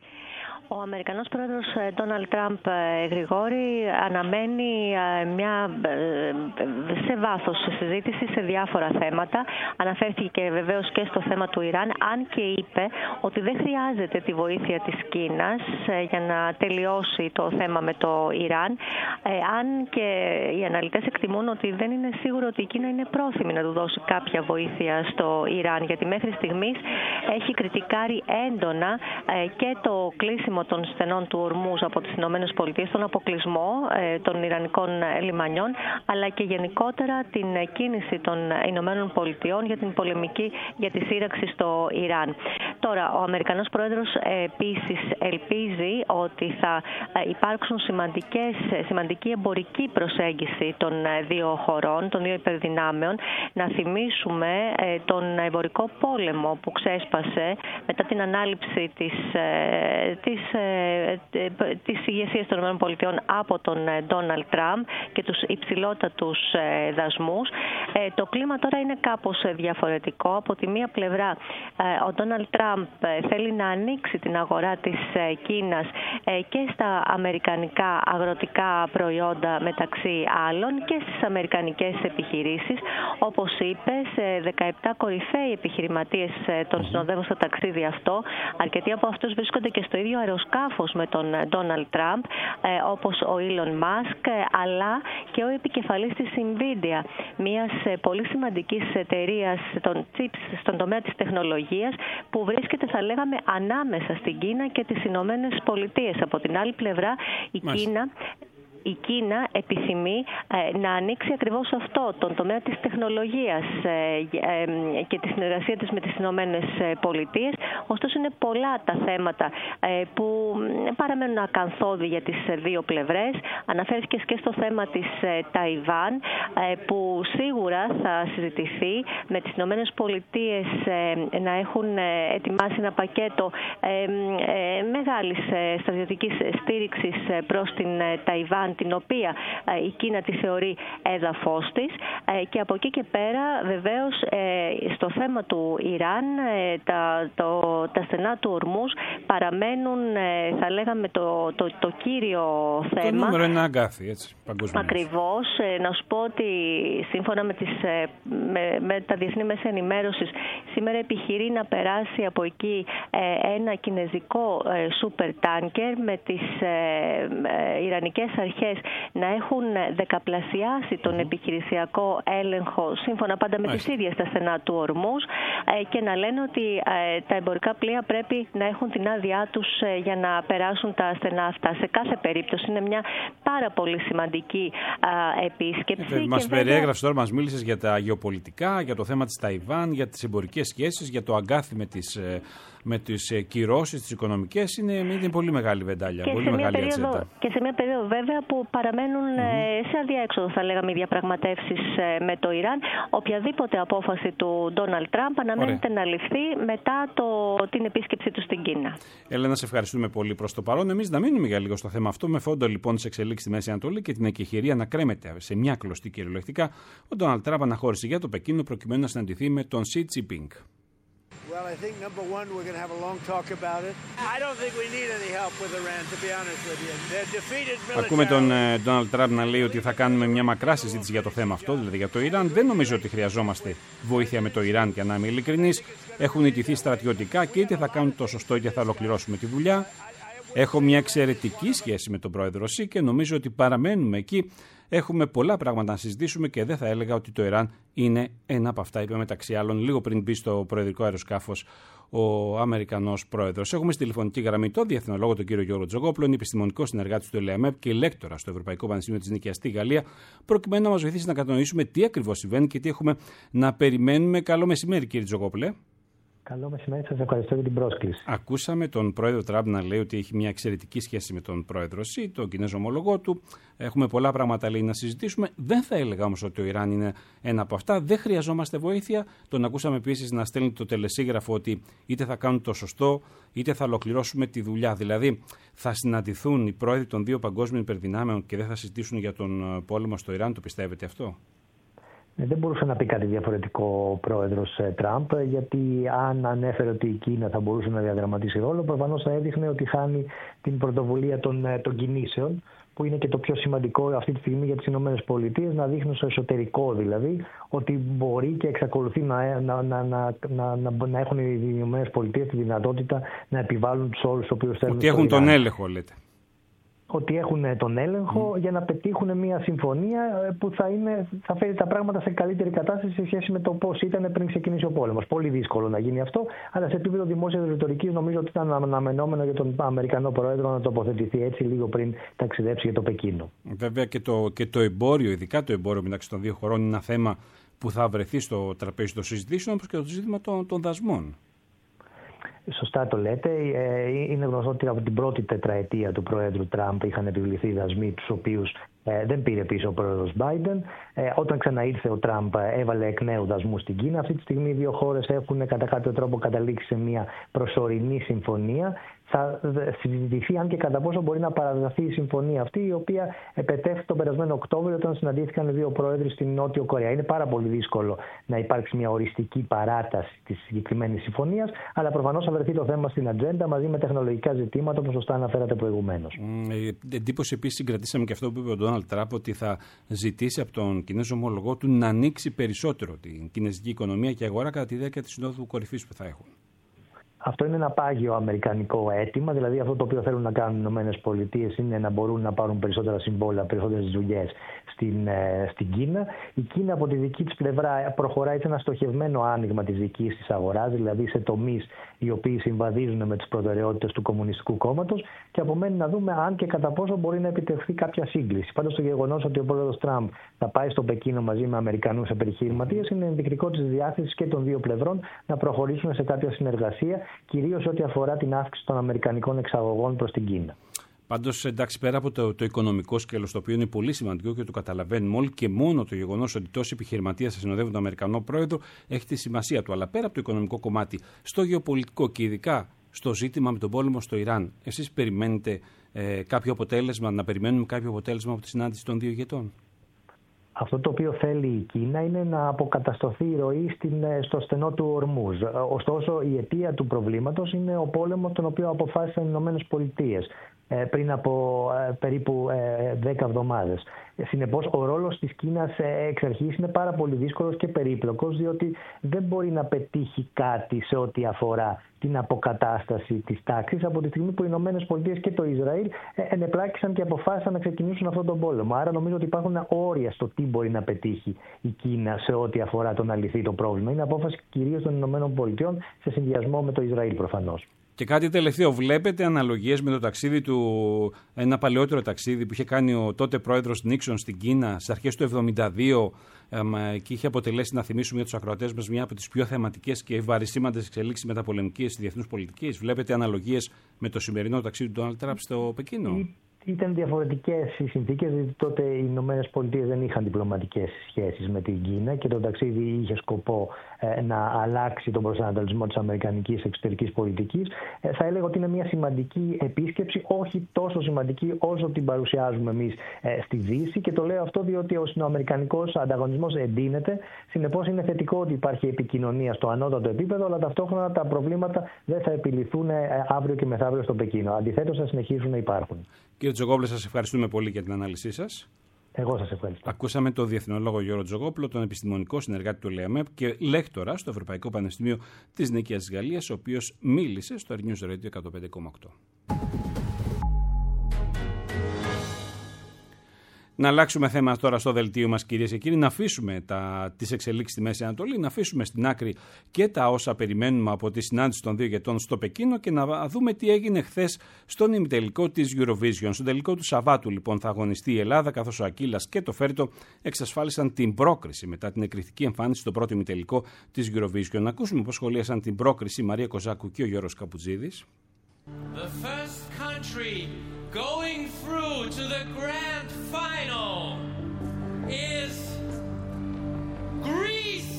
Ο Αμερικανός πρόεδρος Ντόναλντ Τραμπ, Γρηγόρη, αναμένει μια σε βάθος συζήτηση σε διάφορα θέματα. Αναφέρθηκε βεβαίως και στο θέμα του Ιράν, αν και είπε ότι δεν χρειάζεται τη βοήθεια της Κίνας για να τελειώσει το θέμα με το Ιράν, αν και οι αναλυτές εκτιμούν ότι δεν είναι σίγουρο ότι η Κίνα είναι πρόθυμη να του δώσει κάποια βοήθεια στο Ιράν, γιατί μέχρι στιγμής έχει κριτικάρει έντονα και το κλείσιμο των στενών του Ορμούζ από τις Ηνωμένες Πολιτείες, τον αποκλεισμό ε, των Ιρανικών λιμανιών, αλλά και γενικότερα την κίνηση των Ηνωμένων Πολιτειών για την πολεμική, για τη σύραξη στο Ιράν. Τώρα, ο Αμερικανός Πρόεδρος ε, επίσης ελπίζει ότι θα ε, υπάρξουν σημαντικές, σημαντική εμπορική προσέγγιση των δύο χωρών, των δύο υπερδυνάμεων. Να θυμίσουμε ε, τον εμπορικό πόλεμο που ξέσπασε μετά την ανάληψη της, ε, της της ηγεσίας των ΗΠΑ από τον Ντόναλντ Τραμπ και τους υψηλότατους δασμούς. Το κλίμα τώρα είναι κάπως διαφορετικό. Από τη μία πλευρά, ο Ντόναλντ Τραμπ θέλει να ανοίξει την αγορά της Κίνας και στα αμερικανικά αγροτικά προϊόντα, μεταξύ άλλων, και στις αμερικανικές επιχειρήσεις. Όπως είπε, σε δεκαεπτά κορυφαίοι επιχειρηματίες τον συνοδεύουν στο ταξίδι αυτό. Αρκετοί από αυτούς βρίσκονται και στο ίδιο αεροδρόμιο αεροσκάφος με τον Ντόναλντ Τραμπ, όπως ο Ήλον Μάσκ, αλλά και ο επικεφαλής της Nvidia, μιας πολύ σημαντικής εταιρείας των chips στον τομέα της τεχνολογίας, που βρίσκεται, θα λέγαμε, ανάμεσα στην Κίνα και τις Ηνωμένες Πολιτείες. Από την άλλη πλευρά, η Μάλιστα. Κίνα... Η Κίνα επιθυμεί ε, να ανοίξει ακριβώς αυτό, τον τομέα της τεχνολογίας ε, ε, και τη συνεργασία της με τις Ηνωμένες Πολιτείες. Ωστόσο, είναι πολλά τα θέματα ε, που παραμένουν ακαθόδη για τις δύο πλευρές. Αναφέρθηκες και στο θέμα της ε, Ταϊβάν, ε, που σίγουρα θα συζητηθεί με τις Ηνωμένες Πολιτείες ε, να έχουν ε, ετοιμάσει ένα πακέτο ε, ε, μεγάλης ε, στρατιωτικής στήριξης ε, προς την ε, Ταϊβάν, την οποία ε, η Κίνα τη θεωρεί έδαφος της, ε, και από εκεί και πέρα βεβαίως ε, στο θέμα του Ιράν ε, τα, το, τα στενά του Ορμούζ παραμένουν, ε, θα λέγαμε, το, το, το κύριο θέμα. Το νούμερο ένα αγκάθι, έτσι, παγκοσμίως. Ακριβώς. Ε, να σου πω ότι σύμφωνα με, τις, ε, με, με τα διεθνή μέσα ενημέρωσης, σήμερα επιχειρεί να περάσει από εκεί ε, ένα κινεζικό ε, super tanker με τις ε, ε, ιρανικές αρχές να έχουν δεκαπλασιάσει τον επιχειρησιακό έλεγχο, σύμφωνα πάντα με τις ίδιες τα στενά του Ορμούζ, και να λένε ότι τα εμπορικά πλοία πρέπει να έχουν την άδειά τους για να περάσουν τα στενά αυτά. Σε κάθε περίπτωση είναι μια πάρα πολύ σημαντική επίσκεψη. Ε, μας βέβαια... περιέγραψε τώρα, μας μίλησες για τα γεωπολιτικά, για το θέμα της Ταϊβάν, για τις εμπορικές σχέσεις, για το αγκάθι με τις... με τις κυρώσεις, τις οικονομικές. Είναι, είναι πολύ μεγάλη βεντάλια, και πολύ σε μεγάλη περίοδο, ατσέτα. Και σε μια περίοδο βέβαια που παραμένουν mm-hmm. σε αδιέξοδο, θα λέγαμε, οι διαπραγματεύσεις με το Ιράν. Οποιαδήποτε απόφαση του Ντόναλντ Τραμπ αναμένεται Ωραία. να ληφθεί μετά το, την επίσκεψή του στην Κίνα. Έλενα, σε ευχαριστούμε πολύ προς το παρόν. Εμείς να μείνουμε για λίγο στο θέμα αυτό, με φόντο λοιπόν τις εξελίξεις στη Μέση Ανατολή και την εκεχηρία να κρέμεται σε μια κλωστή κυριολεκτικά. Ο Ντόναλντ Τραμπ αναχώρησε για το Πεκίνο προκειμένου να συναντηθεί με τον Σι Τζινπίνγκ. Well, I think number one, we're going to have a long talk about it. I don't think we need any help with Iran, to be honest with you. They're defeated militarily. Ακούμε τον Ντόναλντ Τραμπ να λέει ότι θα κάνουμε μια μακρά συζήτηση για το θέμα αυτό, δηλαδή για το Ιράν. Δεν νομίζω ότι χρειαζόμαστε βοήθεια με το Ιράν, και να είμαι ειλικρινής. Έχουν ιτηθεί στρατιωτικά και είτε θα κάνουν το σωστό είτε θα ολοκληρώσουμε τη δουλειά. Έχω μια εξαιρετική σχέση με τον πρόεδρο Σι και νομίζω ότι παραμένουμε εκεί. Έχουμε πολλά πράγματα να συζητήσουμε και δεν θα έλεγα ότι το Ιράν είναι ένα από αυτά, είπε μεταξύ άλλων λίγο πριν μπει στο προεδρικό αεροσκάφος ο Αμερικανός πρόεδρος. Έχουμε στη τηλεφωνική γραμμή τον διεθνολόγο τον κύριο Γιώργο Τζογόπουλο, είναι επιστημονικό συνεργάτη του ΕΛΕΑΜΕΠ και λέκτορα στο Ευρωπαϊκό Πανεπιστήμιο της Νίκαιας στη Γαλλία, προκειμένου να μας βοηθήσει να κατανοήσουμε τι ακριβώς συμβαίνει και τι έχουμε να περιμένουμε. Καλό μεσημέρι, κύριε Τζογόπουλε. Καλό μεσημέρι, σας ευχαριστώ για την πρόσκληση. Ακούσαμε τον πρόεδρο Τραμπ να λέει ότι έχει μια εξαιρετική σχέση με τον πρόεδρο Σι, τον Κινέζο ομολογό του. Έχουμε πολλά πράγματα, λέει, να συζητήσουμε. Δεν θα έλεγα όμως ότι το Ιράν είναι ένα από αυτά. Δεν χρειαζόμαστε βοήθεια. Τον ακούσαμε επίσης να στέλνει το τελεσίγραφο ότι είτε θα κάνουν το σωστό, είτε θα ολοκληρώσουμε τη δουλειά. Δηλαδή, θα συναντηθούν οι πρόεδροι των δύο παγκόσμιων υπερδυνάμεων και δεν θα συζητήσουν για τον πόλεμο στο Ιράν. Το πιστεύετε αυτό? Δεν μπορούσε να πει κάτι διαφορετικό ο πρόεδρος Τραμπ, γιατί αν ανέφερε ότι η Κίνα θα μπορούσε να διαδραματίσει ρόλο, προφανώς θα έδειχνε ότι χάνει την πρωτοβουλία των, των κινήσεων, που είναι και το πιο σημαντικό αυτή τη στιγμή για τις ΗΠΑ, να δείχνουν στο εσωτερικό δηλαδή ότι μπορεί και εξακολουθεί να, να, να, να, να, να, να έχουν οι ΗΠΑ τη δυνατότητα να επιβάλλουν τους όρους τους οποίους θέλουν. Ότι έχουν τον έλεγχο, λέτε. Ότι έχουν τον έλεγχο mm. για να πετύχουν μια συμφωνία που θα, είναι, θα φέρει τα πράγματα σε καλύτερη κατάσταση σε σχέση με το πώς ήταν πριν ξεκινήσει ο πόλεμος. Πολύ δύσκολο να γίνει αυτό, αλλά σε επίπεδο δημόσιας ρητορικής νομίζω ότι ήταν αναμενόμενο για τον Αμερικανό Πρόεδρο να τοποθετηθεί έτσι λίγο πριν ταξιδέψει για το Πεκίνο. Βέβαια και το, και το εμπόριο, ειδικά το εμπόριο μεταξύ των δύο χωρών, είναι ένα θέμα που θα βρεθεί στο τραπέζι των συζητήσεων, όπως και το ζήτημα των, των δασμών. Σωστά το λέτε. Είναι γνωστό ότι από την πρώτη τετραετία του Προέδρου Τραμπ είχαν επιβληθεί δασμοί, τους οποίους ε, δεν πήρε πίσω ο Πρόεδρος Μπάιντεν. Ε, όταν ξαναήρθε ο Τραμπ έβαλε εκ νέου δασμούς στην Κίνα. Αυτή τη στιγμή οι δύο χώρες έχουν κατά κάποιο τρόπο καταλήξει σε μια προσωρινή συμφωνία. Θα συζητηθεί αν και κατά πόσο μπορεί να παραδοθεί η συμφωνία αυτή, η οποία επετέφθη τον περασμένο Οκτώβριο όταν συναντήθηκαν οι δύο πρόεδροι στην Νότιο Κορέα. Είναι πάρα πολύ δύσκολο να υπάρξει μια οριστική παράταση της συγκεκριμένης συμφωνίας, αλλά προφανώς θα βρεθεί το θέμα στην ατζέντα μαζί με τεχνολογικά ζητήματα, όπως σωστά αναφέρατε προηγουμένως. Mm, εντύπωση επίσης συγκρατήσαμε και αυτό που είπε ο Ντόναλντ Τραμπ, ότι θα ζητήσει από τον Κινέζο ομολογό του να ανοίξει περισσότερο την κινέζικη οικονομία και αγορά κατά τη διάρκεια της συνόδου κορυφής που θα έχουν. Αυτό είναι ένα πάγιο αμερικανικό αίτημα, δηλαδή αυτό το οποίο θέλουν να κάνουν οι Ηνωμένες Πολιτείες είναι να μπορούν να πάρουν περισσότερα συμβόλαια, περισσότερες δουλειές στην, στην Κίνα. Η Κίνα από τη δική της πλευρά προχωράει σε ένα στοχευμένο άνοιγμα της δικής της αγοράς, δηλαδή σε τομείς οι οποίοι συμβαδίζουν με τις προτεραιότητες του Κομμουνιστικού Κόμματος, και απομένει να δούμε αν και κατά πόσο μπορεί να επιτευχθεί κάποια σύγκληση. Πάντως το γεγονός ότι ο πρόεδρος Τραμπ θα πάει στο Πεκίνο μαζί με Αμερικανούς επιχειρηματίες είναι ενδεικτικό της διάθεσης και των δύο πλευρών να προχωρήσουν σε κάποια συνεργασία, κυρίως ό,τι αφορά την αύξηση των αμερικανικών εξαγωγών προς την Κίνα. Πάντως, εντάξει, πέρα από το, το οικονομικό σκέλος, το οποίο είναι πολύ σημαντικό και το καταλαβαίνουμε όλοι, και μόνο το γεγονός ότι τόσοι επιχειρηματίες θα συνοδεύουν τον Αμερικανό πρόεδρο έχει τη σημασία του. Αλλά πέρα από το οικονομικό κομμάτι, στο γεωπολιτικό και ειδικά στο ζήτημα με τον πόλεμο στο Ιράν, εσείς περιμένετε ε, κάποιο αποτέλεσμα, να περιμένουμε κάποιο αποτέλεσμα από τη συνάντηση των δύο ηγετών? Αυτό το οποίο θέλει η Κίνα είναι να αποκατασταθεί η ροή στην, στο στενό του Ορμούζ. Ωστόσο, η αιτία του προβλήματος είναι ο πόλεμος τον οποίο αποφάσισαν οι Ηνωμένες Πολιτείες πριν από περίπου δέκα εβδομάδες. Συνεπώς, ο ρόλος της Κίνας εξ αρχής είναι πάρα πολύ δύσκολος και περίπλοκος, διότι δεν μπορεί να πετύχει κάτι σε ό,τι αφορά την αποκατάσταση της τάξης από τη στιγμή που οι Ηνωμένες Πολιτείες και το Ισραήλ ενεπλάκησαν και αποφάσισαν να ξεκινήσουν αυτόν τον πόλεμο. Άρα νομίζω ότι υπάρχουν όρια στο τι μπορεί να πετύχει η Κίνα σε ό,τι αφορά το να λυθεί το πρόβλημα. Είναι απόφαση κυρίως των Ηνωμένων Πολιτειών σε συνδυασμό με το Ισραήλ προφανώς. Και κάτι τελευταίο, βλέπετε αναλογίες με το ταξίδι του, ένα παλαιότερο ταξίδι που είχε κάνει ο τότε πρόεδρος Νίξον στην Κίνα στις αρχές του εβδομήντα δύο και είχε αποτελέσει, να θυμίσουμε για τους ακροατές μας, μια από τις πιο θεματικές και βαρισίμαντες εξελίξεις μεταπολεμικής διεθνούς πολιτικής. Βλέπετε αναλογίες με το σημερινό ταξίδι του Ντόναλντ Τραμπ στο Πεκίνο? Ήταν διαφορετικές οι συνθήκες, γιατί τότε οι Ηνωμένες Πολιτείες δεν είχαν διπλωματικές σχέσεις με την Κίνα και το ταξίδι είχε σκοπό ε, να αλλάξει τον προσανατολισμό της αμερικανικής εξωτερικής πολιτικής. Ε, θα έλεγα ότι είναι μια σημαντική επίσκεψη, όχι τόσο σημαντική όσο την παρουσιάζουμε εμείς ε, στη Δύση, και το λέω αυτό διότι ο αμερικανικός ανταγωνισμός εντείνεται. Συνεπώς είναι θετικό ότι υπάρχει επικοινωνία στο ανώτατο επίπεδο, αλλά ταυτόχρονα τα προβλήματα δεν θα επιληθούν ε, αύριο και μεθαύριο στο Πεκίνο. Αντιθέτως, θα συνεχίσουν να υπάρχουν. Κύριε Τζογόπουλε, σας ευχαριστούμε πολύ για την ανάλυση σας. Εγώ σας ευχαριστώ. Ακούσαμε τον διεθνολόγο Γιώργο Τζογόπουλο, τον επιστημονικό συνεργάτη του ΛΕΑΜΕΠ και λέκτορα στο Ευρωπαϊκό Πανεπιστήμιο της Νίκαιας της Γαλλίας, ο οποίος μίλησε στο News Radio εκατόν πέντε κόμμα οκτώ. Να αλλάξουμε θέμα τώρα στο δελτίο μας, κυρίες και κύριοι, να αφήσουμε τα, τις εξελίξεις στη Μέση Ανατολή, να αφήσουμε στην άκρη και τα όσα περιμένουμε από τη συνάντηση των δύο ηγετών στο Πεκίνο και να δούμε τι έγινε χθες στον ημιτελικό της Eurovision. Στον τελικό του Σαββάτου, λοιπόν, θα αγωνιστεί η Ελλάδα, καθώς ο Ακύλας και το Φέρτο εξασφάλισαν την πρόκριση μετά την εκρηκτική εμφάνιση στο πρώτο ημιτελικό της Eurovision. Να ακούσουμε πώς σχολίασαν την πρόκριση η Μαρία Κοζάκου και ο Γιώργος Καπουτζίδης. The first country going through to the grand final is Greece.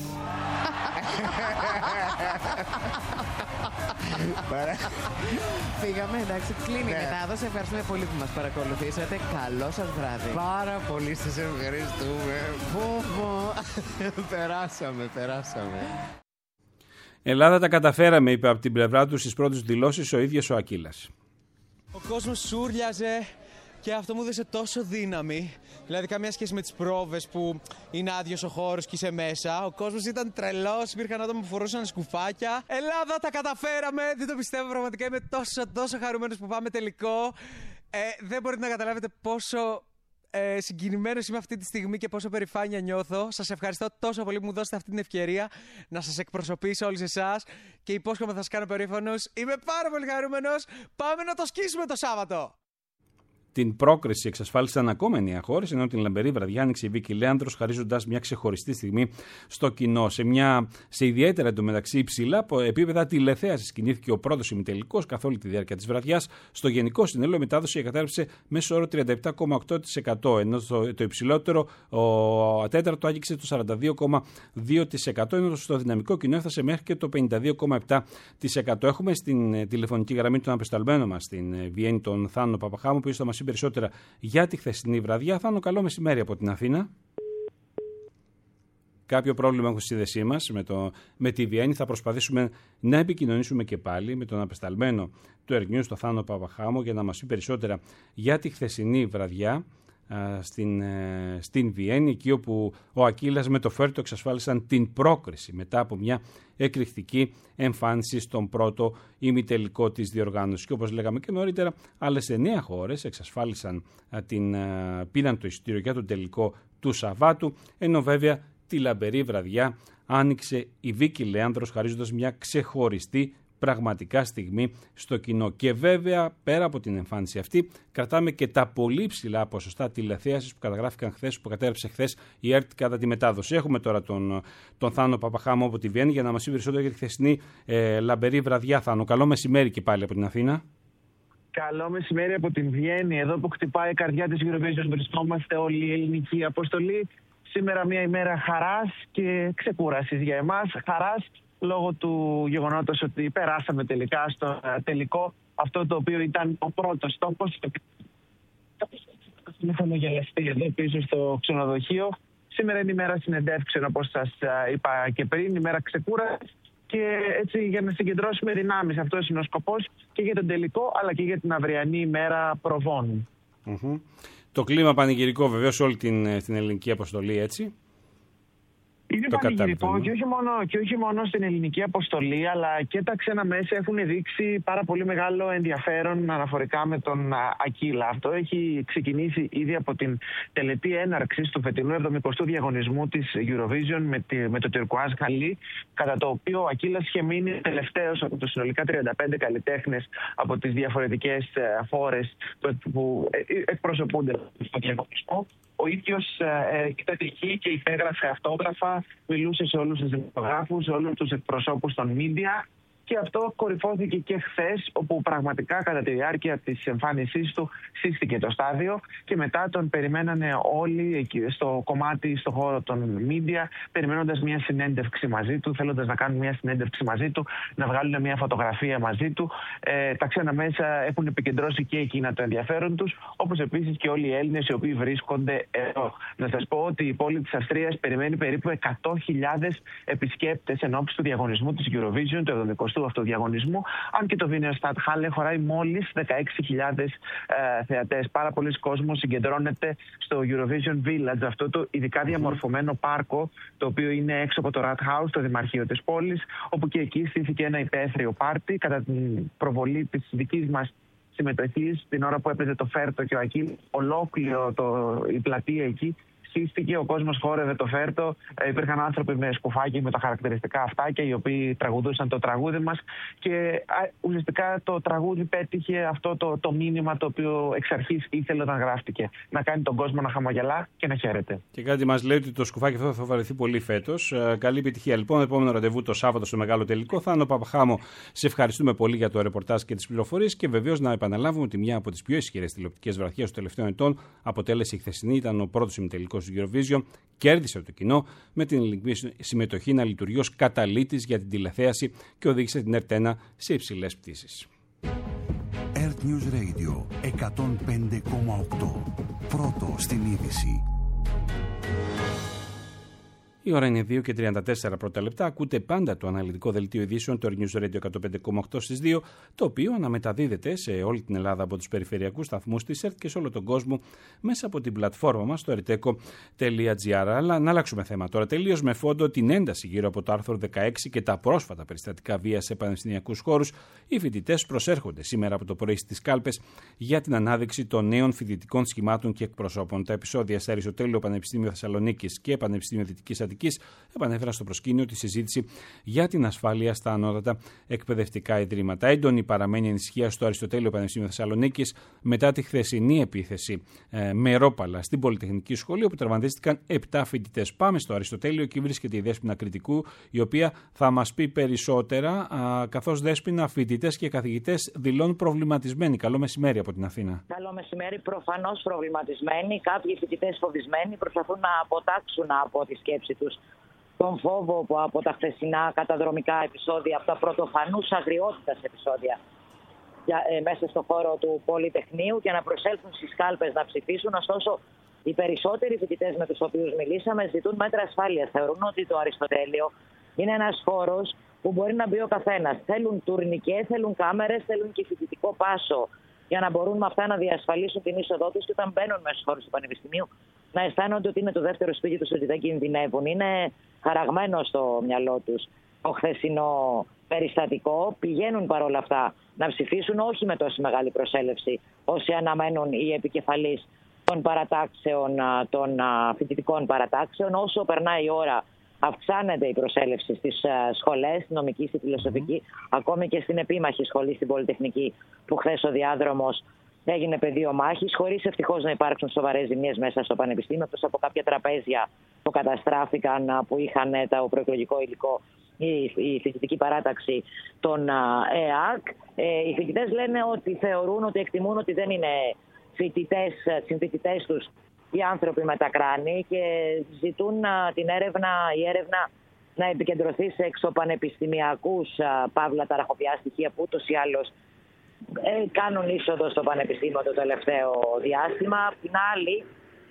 Φύγαμε, εντάξει, κλείνει η μετάδοση. Ευχαριστούμε πολύ που μας παρακολουθήσατε. Καλό σας βράδυ. Πάρα πολύ σας ευχαριστούμε. Πω, πω. Περάσαμε, περάσαμε. Ελλάδα τα καταφέραμε, είπε από την πλευρά του στις πρώτες δηλώσεις ο ίδιος ο Ακύλας. Ο κόσμος σούρλιαζε και αυτό μου έδωσε τόσο δύναμη. Δηλαδή, καμία σχέση με τις πρόβες που είναι άδειος ο χώρος και είσαι μέσα. Ο κόσμος ήταν τρελός, υπήρχαν άτομα που φορούσαν σκουφάκια. Ελλάδα τα καταφέραμε, δεν το πιστεύω πραγματικά. Είμαι τόσο, τόσο χαρούμενος που πάμε τελικό. Ε, δεν μπορείτε να καταλάβετε πόσο Ε, συγκινημένος είμαι αυτή τη στιγμή και πόσο περηφάνεια νιώθω. Σας ευχαριστώ τόσο πολύ που μου δώσετε αυτή την ευκαιρία να σας εκπροσωπήσω όλους εσάς και υπόσχομαι θα σας κάνω περήφανος. Είμαι πάρα πολύ χαρούμενος. Πάμε να το σκίσουμε το Σάββατο! Την πρόκριση εξασφάλισαν ακόμα εννέα χώρες, ενώ την λαμπερή βραδιά άνοιξε η Βίκη Λέανδρος, χαρίζοντας μια ξεχωριστή στιγμή στο κοινό. Σε, μια, σε ιδιαίτερα εντωμεταξύ υψηλά επίπεδα τηλεθέασης κινήθηκε ο πρώτος ημιτελικός καθ' όλη τη διάρκεια της βραδιάς. Στο γενικό συνέλο η μετάδοση κατάρρευσε μέσω όρο τριάντα επτά κόμμα οκτώ τοις εκατό, ενώ το, το υψηλότερο, ο τέταρτο, άγγιξε το σαράντα δύο κόμμα δύο τοις εκατό, ενώ στο δυναμικό κοινό έφτασε μέχρι και το πενήντα δύο κόμμα επτά τοις εκατό. Έχουμε στην τηλεφωνική γραμμή τον απεσταλμένο μας στην Βιέννη, τον Θάνο Παπαχάμου, που θα μας περισσότερα για τη χθεσινή βραδιά. Θάνο, καλό μεσημέρι από την Αθήνα. Κάποιο πρόβλημα έχω στη σύνδεσή μας με, το, με τη Βιέννη. Θα προσπαθήσουμε να επικοινωνήσουμε και πάλι με τον απεσταλμένο του Air News, τον Θάνο Παπαχάμο, για να μας πει περισσότερα για τη χθεσινή βραδιά στην, στην Βιέννη, εκεί όπου ο Ακύλας με το Φέρτο εξασφάλισαν την πρόκριση μετά από μια εκρηκτική εμφάνιση στον πρώτο ημιτελικό της διοργάνωσης. Και όπως λέγαμε και νωρίτερα, άλλες εννέα χώρες εξασφάλισαν την, πήραν το εισιτήριο για τον τελικό του Σαββάτου, ενώ βέβαια τη λαμπερή βραδιά άνοιξε η Βίκη Λέανδρος, χαρίζοντας μια ξεχωριστή πραγματικά στιγμή στο κοινό. Και βέβαια, πέρα από την εμφάνιση αυτή, κρατάμε και τα πολύ ψηλά ποσοστά τηλεθέασης που καταγράφηκαν χθες, που κατέγραψε χθες η ΕΡΤ κατά τη μετάδοση. Έχουμε τώρα τον, τον Θάνο Παπαχάμο από τη Βιέννη για να μας πει περισσότερο για τη χθεσινή ε, λαμπερή βραδιά. Θάνο, καλό μεσημέρι και πάλι από την Αθήνα. Καλό μεσημέρι από την Βιέννη, εδώ που χτυπάει η καρδιά της Eurovision. Βρισκόμαστε όλη η ελληνική αποστολή. Σήμερα μια ημέρα χαράς και ξεκούρασης για εμάς. Χαράς λόγω του γεγονότος ότι περάσαμε τελικά στο τελικό, αυτό το οποίο ήταν ο πρώτος στόχος. Έχουμε χαμογελαστεί εδώ πίσω στο ξενοδοχείο. Σήμερα είναι η μέρα συνεντεύξεων, όπως σας είπα και πριν, η μέρα ξεκούρασης. Και έτσι για να συγκεντρώσουμε δυνάμεις. Αυτός είναι ο σκοπός και για τον τελικό, αλλά και για την αυριανή ημέρα προβών. Mm-hmm. Το κλίμα πανηγυρικό βεβαίως σε όλη την, την ελληνική αποστολή, έτσι. Είναι το πανηγυρικό και όχι, μόνο, και όχι μόνο στην ελληνική αποστολή, αλλά και τα ξένα μέσα έχουν δείξει πάρα πολύ μεγάλο ενδιαφέρον αναφορικά με τον Ακύλα. Αυτό έχει ξεκινήσει ήδη από την τελετή έναρξης του φετινού εβδομηκοστού διαγωνισμού της Eurovision με, τη, με το Turquoise Χαλί, κατά το οποίο ο Ακύλας είχε μείνει τελευταίος από τους συνολικά τριάντα πέντε καλλιτέχνες από τις διαφορετικές χώρες που εκπροσωπούνται στο διαγωνισμό. Ο ίδιος ε, ήταν εκεί και υπέγραφε αυτόγραφα, μιλούσε σε όλους τους δημοσιογράφους, σε όλους τους εκπροσώπους των media. Και αυτό κορυφώθηκε και χθες, όπου πραγματικά κατά τη διάρκεια της εμφάνισής του σύστηκε το στάδιο και μετά τον περιμένανε όλοι εκεί στο κομμάτι, στο χώρο των media, περιμένοντας μια συνέντευξη μαζί του, θέλοντας να κάνουν μια συνέντευξη μαζί του, να βγάλουν μια φωτογραφία μαζί του. Ε, τα ξένα μέσα έχουν επικεντρώσει και εκείνα το ενδιαφέρον τους, όπως επίσης και όλοι οι Έλληνες οι οποίοι βρίσκονται εδώ. Να σας πω ότι η πόλη της Αυστρίας περιμένει περίπου εκατό χιλιάδες επισκέπτες ενόψει του διαγωνισμού της Eurovision, του εβδομηκοστού αυτοδιαγωνισμού, αν και το Wiener Stadthalle χωράει μόλις δεκαέξι χιλιάδες ε, θεατές. Πάρα πολλοί κόσμος συγκεντρώνεται στο Eurovision Village, αυτό το ειδικά διαμορφωμένο πάρκο, το οποίο είναι έξω από το Rathaus, το δημαρχείο της πόλης, όπου και εκεί στήθηκε ένα υπαίθριο πάρτι κατά την προβολή της δικής μας συμμετοχής, την ώρα που έπαιζε το Φέρτο και ο Ακύλ, ολόκληρο το, η πλατεία εκεί σύστηκε, ο κόσμος χόρευε το Φέρτο, ε, υπήρχαν άνθρωποι με σκουφάκι με τα χαρακτηριστικά αυτάκια οι οποίοι τραγουδούσαν το τραγούδι μας και α, ουσιαστικά το τραγούδι πέτυχε αυτό το, το μήνυμα το οποίο εξ αρχής ήθελε όταν γράφτηκε, να κάνει τον κόσμο να χαμογελά και να χαίρεται. Και κάτι μας λέει ότι το σκουφάκι αυτό θα βαρεθεί πολύ φέτος. Ε, καλή επιτυχία λοιπόν. Επόμενο ραντεβού το Σάββατο στο Μεγάλο Τελικό. Θάνο Παπαχάμο, σε ευχαριστούμε πολύ για το ρεπορτάζ και τις πληροφορίες και βεβαίως να επαναλάβουμε ότι μια από τις πιο ισχυρές τηλεοπτικές βραδιές των τελευταίων ετών αποτέλεσε η χθεσινή, ήταν ο πρώτος ημιτελικός του Eurovision, κέρδισε το κοινό με την ελληνική συμμετοχή να λειτουργεί ως καταλύτης για την τηλεθέαση και οδήγησε την ΕΡΤ ένα σε υψηλές πτήσεις. ΕΡΤ News Radio εκατόν πέντε κόμμα οκτώ. Πρώτο στην είδηση. Η ώρα είναι δύο και τριάντα τέσσερα πρώτα λεπτά. Ακούτε πάντα το αναλυτικό δελτίο ειδήσεων του News Radio εκατόν πέντε κόμμα οκτώ στις δύο, το οποίο αναμεταδίδεται σε όλη την Ελλάδα από τους περιφερειακούς σταθμούς της ΕΡΤ και σε όλο τον κόσμο μέσα από την πλατφόρμα μας στο ερτέκο τελεία τζι άρ. Αλλά να αλλάξουμε θέμα τώρα τελείως, με φόντο την ένταση γύρω από το άρθρο δεκαέξι και τα πρόσφατα περιστατικά βίας σε πανεπιστημιακούς χώρους. Οι φοιτητές προσέρχονται σήμερα από το πρωί στις κάλπες για την ανάδειξη των νέων φοιτητικών σχημάτων και εκπροσώπων. Τα επεισόδια στα Αριστοτέλειο Πανεπιστήμιο Θεσσαλονίκης και Πανεπιστήμιο Δυτικής Αττικής επανέφεραν στο προσκήνιο τη συζήτηση για την ασφάλεια στα ανώτατα εκπαιδευτικά ιδρύματα. Έντονη παραμένει η ανησυχία στο Αριστοτέλειο Πανεπιστήμιο Θεσσαλονίκης μετά τη χθεσινή επίθεση ε, με ρόπαλα στην Πολυτεχνική Σχολή, όπου τραυματίστηκαν επτά φοιτητές. Πάμε στο Αριστοτέλειο, εκεί βρίσκεται η Δέσποινα Κρητικού, η οποία θα μας πει περισσότερα, καθώς Δέσποινα, φοιτητές και καθηγητές δηλώνουν προβληματισμένοι. Καλό μεσημέρι από την Αθήνα. Καλό μεσημέρι, προφανώς προβληματισμένοι. Κάποιοι φοιτητές φοβισμένοι προσπαθούν να αποτάξουν από τη σκέψη τους τον φόβο που από τα χθεσινά καταδρομικά επεισόδια, από τα πρωτοφανούς αγριότητας επεισόδια για, ε, μέσα στον χώρο του Πολυτεχνείου και να προσέλθουν στις κάλπες να ψηφίσουν. Ωστόσο, οι περισσότεροι φοιτητές με τους οποίους μιλήσαμε ζητούν μέτρα ασφάλειας. Θεωρούν ότι το Αριστοτέλειο είναι ένας χώρος που μπορεί να μπει ο καθένας. Θέλουν τουρνικέ, θέλουν κάμερες, θέλουν και φοιτητικό πάσο για να μπορούν με αυτά να διασφαλίσουν την είσοδό τους και όταν μπαίνουν μέσα στους χώρους του Πανεπιστημίου να αισθάνονται ότι είναι το δεύτερο σπίτι τους, ότι δεν κινδυνεύουν. Είναι χαραγμένο στο μυαλό τους το χθεσινό περιστατικό. Πηγαίνουν παρόλα αυτά να ψηφίσουν, όχι με τόση μεγάλη προσέλευση όσοι αναμένουν οι επικεφαλείς των παρατάξεων, των φοιτητικών παρατάξεων. Όσο περνάει η ώρα, αυξάνεται η προσέλευση στις σχολές, στη νομική, στη φιλοσοφική, mm. ακόμη και στην επίμαχη σχολή, στην Πολυτεχνική, που χθες ο διάδρομος έγινε πεδίο μάχης, χωρίς ευτυχώς να υπάρξουν σοβαρές ζημιές μέσα στο Πανεπιστήμιο, εκτός από κάποια τραπέζια που καταστράφηκαν, που είχαν το προεκλογικό υλικό, η, η φοιτητική παράταξη των ΕΑΚ. Ε, οι φοιτητές λένε ότι θεωρούν, ότι εκτιμούν ότι δεν είναι φοιτητές, συμφοιτητές τους οι άνθρωποι με τα κράνη και ζητούν την έρευνα, η έρευνα να επικεντρωθεί σε εξωπανεπιστημιακούς παύλα ταραχοπιά στοιχεία που ούτως ή άλλως ε, κάνουν είσοδο στο πανεπιστήμιο το τελευταίο διάστημα. Απ' την άλλη,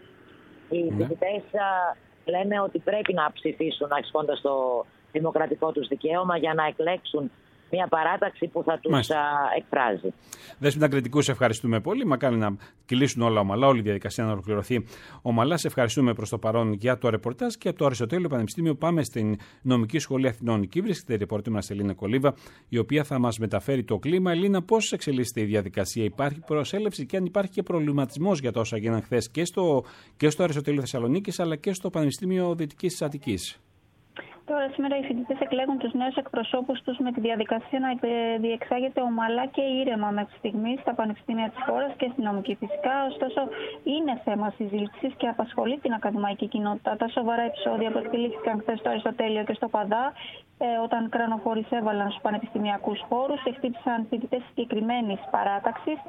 οι φοιτητές λένε ότι πρέπει να ψηφίσουν ασκώντας το δημοκρατικό τους δικαίωμα για να εκλέξουν μια παράταξη που θα τους Μάλιστα. εκφράζει. Δέσποινα Κρητικού, σε ευχαριστούμε πολύ. Μακάρι να κυλήσουν όλα ομαλά, όλη η διαδικασία να ολοκληρωθεί ομαλά. Σε ευχαριστούμε προς το παρόν για το ρεπορτάζ και από το Αριστοτέλειο Πανεπιστήμιο πάμε στην Νομική Σχολή Αθηνών. Εκεί βρίσκεται η ρεπόρτερ μας Ελίνα Κολίβα, η οποία θα μας μεταφέρει το κλίμα. Ελίνα, πώς εξελίσσεται η διαδικασία, υπάρχει προσέλευση και αν υπάρχει και προβληματισμός για τα όσα γίνανε χθες και στο, και στο Αριστοτέλειο Θεσσαλονίκης αλλά και στο Πανεπιστήμιο Δυτικής Αττικής? Τώρα, σήμερα οι φοιτητές εκλέγουν τους νέους εκπροσώπους τους με τη διαδικασία να διεξάγεται ομαλά και ήρεμα μέχρι στιγμής στα πανεπιστήμια της χώρας και στην νομική φυσικά. Ωστόσο, είναι θέμα συζήτησης και απασχολεί την ακαδημαϊκή κοινότητα τα σοβαρά επεισόδια που εκτελήθηκαν χθες στο Αριστοτέλειο και στο Παδά, ε, όταν κρανοφόροι έβαλαν στους πανεπιστημιακούς χώρους και χτύπησαν φοιτητές συγκεκριμένης παράταξης.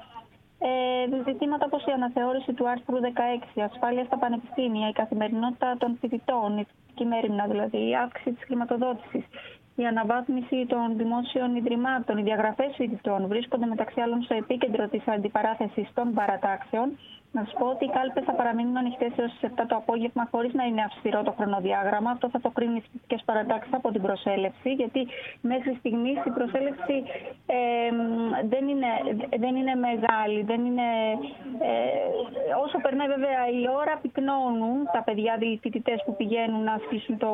Ε, ζητήματα όπως η αναθεώρηση του άρθρου δεκαέξι, ασφάλεια στα πανεπιστήμια, η καθημερινότητα των φοιτητών, η φοιτητική μέριμνα, δηλαδή η αύξηση της χρηματοδότησης, η αναβάθμιση των δημόσιων ιδρυμάτων, οι διαγραφές φοιτητών βρίσκονται μεταξύ άλλων στο επίκεντρο της αντιπαράθεσης των παρατάξεων. Να σας πω ότι οι κάλπες θα παραμείνουν ανοιχτές έως τις επτά το απόγευμα χωρίς να είναι αυστηρό το χρονοδιάγραμμα. Αυτό θα το κρίνουν οι φοιτητικές παρατάξεις από την προσέλευση, γιατί μέχρι στιγμής η προσέλευση ε, δεν, είναι, δεν είναι μεγάλη. Δεν είναι, ε, όσο περνάει βέβαια η ώρα, πυκνώνουν τα παιδιά, οι φοιτητές που πηγαίνουν να ασκήσουν το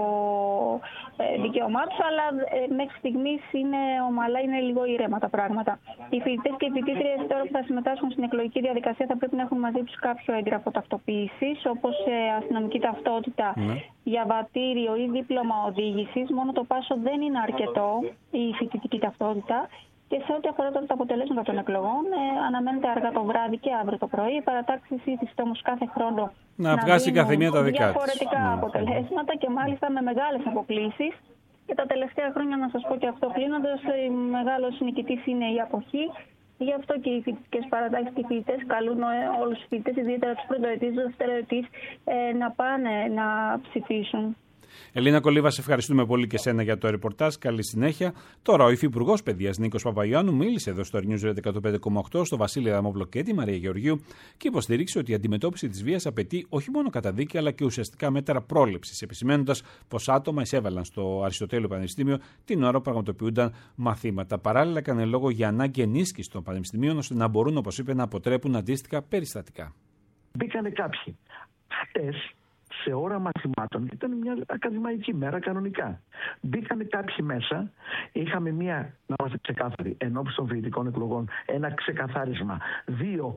ε, δικαίωμά τους, αλλά ε, μέχρι στιγμής είναι ομαλά, είναι λίγο ήρεμα τα πράγματα. Οι φοιτητές και οι φοιτήτριες τώρα που θα συμμετάσχουν στην εκλογική διαδικασία θα πρέπει να έχουν μαζί τους κάποιο έγγραφο ταυτοποίησης, όπως αστυνομική ταυτότητα, ναι. διαβατήριο ή δίπλωμα οδήγησης. Μόνο το πάσο δεν είναι αρκετό, η φοιτητική ταυτότητα. Και σε ό,τι αφορά τώρα τα αποτελέσματα των εκλογών, ε, αναμένεται αργά το βράδυ και αύριο το πρωί. Η παρατάξεις ήθιστε όμως κάθε χρόνο να, να βγάζει κάθε μία τα δικά της. Διαφορετικά ναι. αποτελέσματα και μάλιστα με μεγάλες αποκλίσεις. Και τα τελευταία χρόνια, να σας πω και αυτό κλείνοντας, μεγάλος νικητής είναι η αποχή. Γι' αυτό και οι φοιτητικές παρατάξεις και οι φοιτητές καλούν όλους τους φοιτητές, ιδιαίτερα τους πρωτοετής, δευτεροετής, να πάνε να ψηφίσουν. Ελίνα Κολίβα, σε ευχαριστούμε πολύ και σένα για το ρεπορτάζ. Καλή συνέχεια. Τώρα, ο Υφυπουργός Παιδείας Νίκος Παπαϊωάννου μίλησε εδώ στο News Radio εκατόν πέντε κόμμα οκτώ στο Βασίλη Αδαμόπουλο και τη Μαρία Γεωργίου και υποστηρίξει ότι η αντιμετώπιση της βίας απαιτεί όχι μόνο καταδίκη αλλά και ουσιαστικά μέτρα πρόληψης, επισημαίνοντας πως άτομα εισέβαλαν στο Αριστοτέλειο Πανεπιστήμιο την ώρα που πραγματοποιούνταν μαθήματα. Παράλληλα, έκανε λόγο για ανάγκη ενίσχυση των πανεπιστημίων ώστε να μπορούν, όπως είπε, να αποτρέπουν αντίστοιχα περιστατικά. Μπήκανε κάποιοι. Χτες, σε ώρα μαθημάτων, ήταν μια ακαδημαϊκή μέρα κανονικά. Μπήκανε κάποιοι μέσα, είχαμε μια, να είμαστε ξεκάθαροι, ενώπιση των φοιτητικών εκλογών, ένα ξεκαθάρισμα. Δύο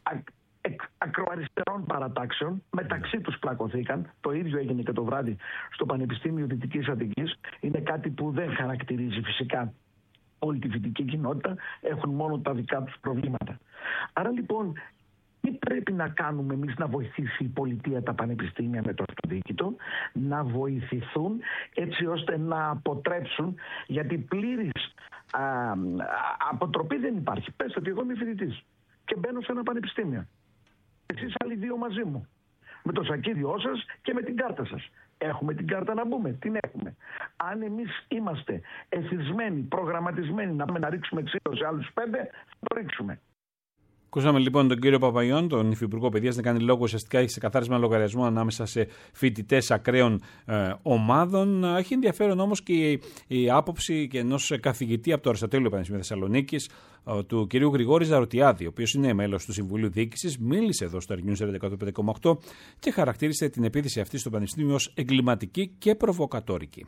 ακροαριστερών παρατάξεων, μεταξύ τους πλακωθήκαν. Το ίδιο έγινε και το βράδυ στο Πανεπιστήμιο Δυτικής Αττικής. Είναι κάτι που δεν χαρακτηρίζει φυσικά όλη τη φοιτητική κοινότητα, έχουν μόνο τα δικά τους προβλήματα. Άρα λοιπόν, τι πρέπει να κάνουμε εμείς να βοηθήσει η πολιτεία τα πανεπιστήμια με το αυτοδιοίκητο, να βοηθηθούν έτσι ώστε να αποτρέψουν, γιατί πλήρης α, α, αποτροπή δεν υπάρχει. Πες ότι εγώ είμαι φοιτητής και μπαίνω σε ένα πανεπιστήμιο. Εσείς άλλοι δύο μαζί μου, με το σακίδιό σας και με την κάρτα σας. Έχουμε την κάρτα να μπούμε, την έχουμε. Αν εμείς είμαστε εθισμένοι, προγραμματισμένοι να, να ρίξουμε ξύλο σε άλλους πέντε, θα το ρίξουμε. Ακούσαμε λοιπόν τον κύριο Παπαϊών, τον Υφυπουργό Παιδείας, να κάνει λόγο ουσιαστικά σε καθάρισμα λογαριασμού ανάμεσα σε φοιτητές ακραίων ε, ομάδων. Έχει ενδιαφέρον όμως και η, η άποψη και ενός καθηγητή από το Αριστοτέλειο Πανεπιστήμιο Θεσσαλονίκης, του κυρίου Γρηγόρη Ζαρωτιάδη, ο οποίος είναι μέλος του Συμβουλίου Διοίκησης, μίλησε εδώ στο Air News εκατόν πέντε κόμμα οκτώ και χαρακτήρισε την επίθεση αυτή στο Πανεπιστήμιο ως εγκληματική και προβοκατόρικη.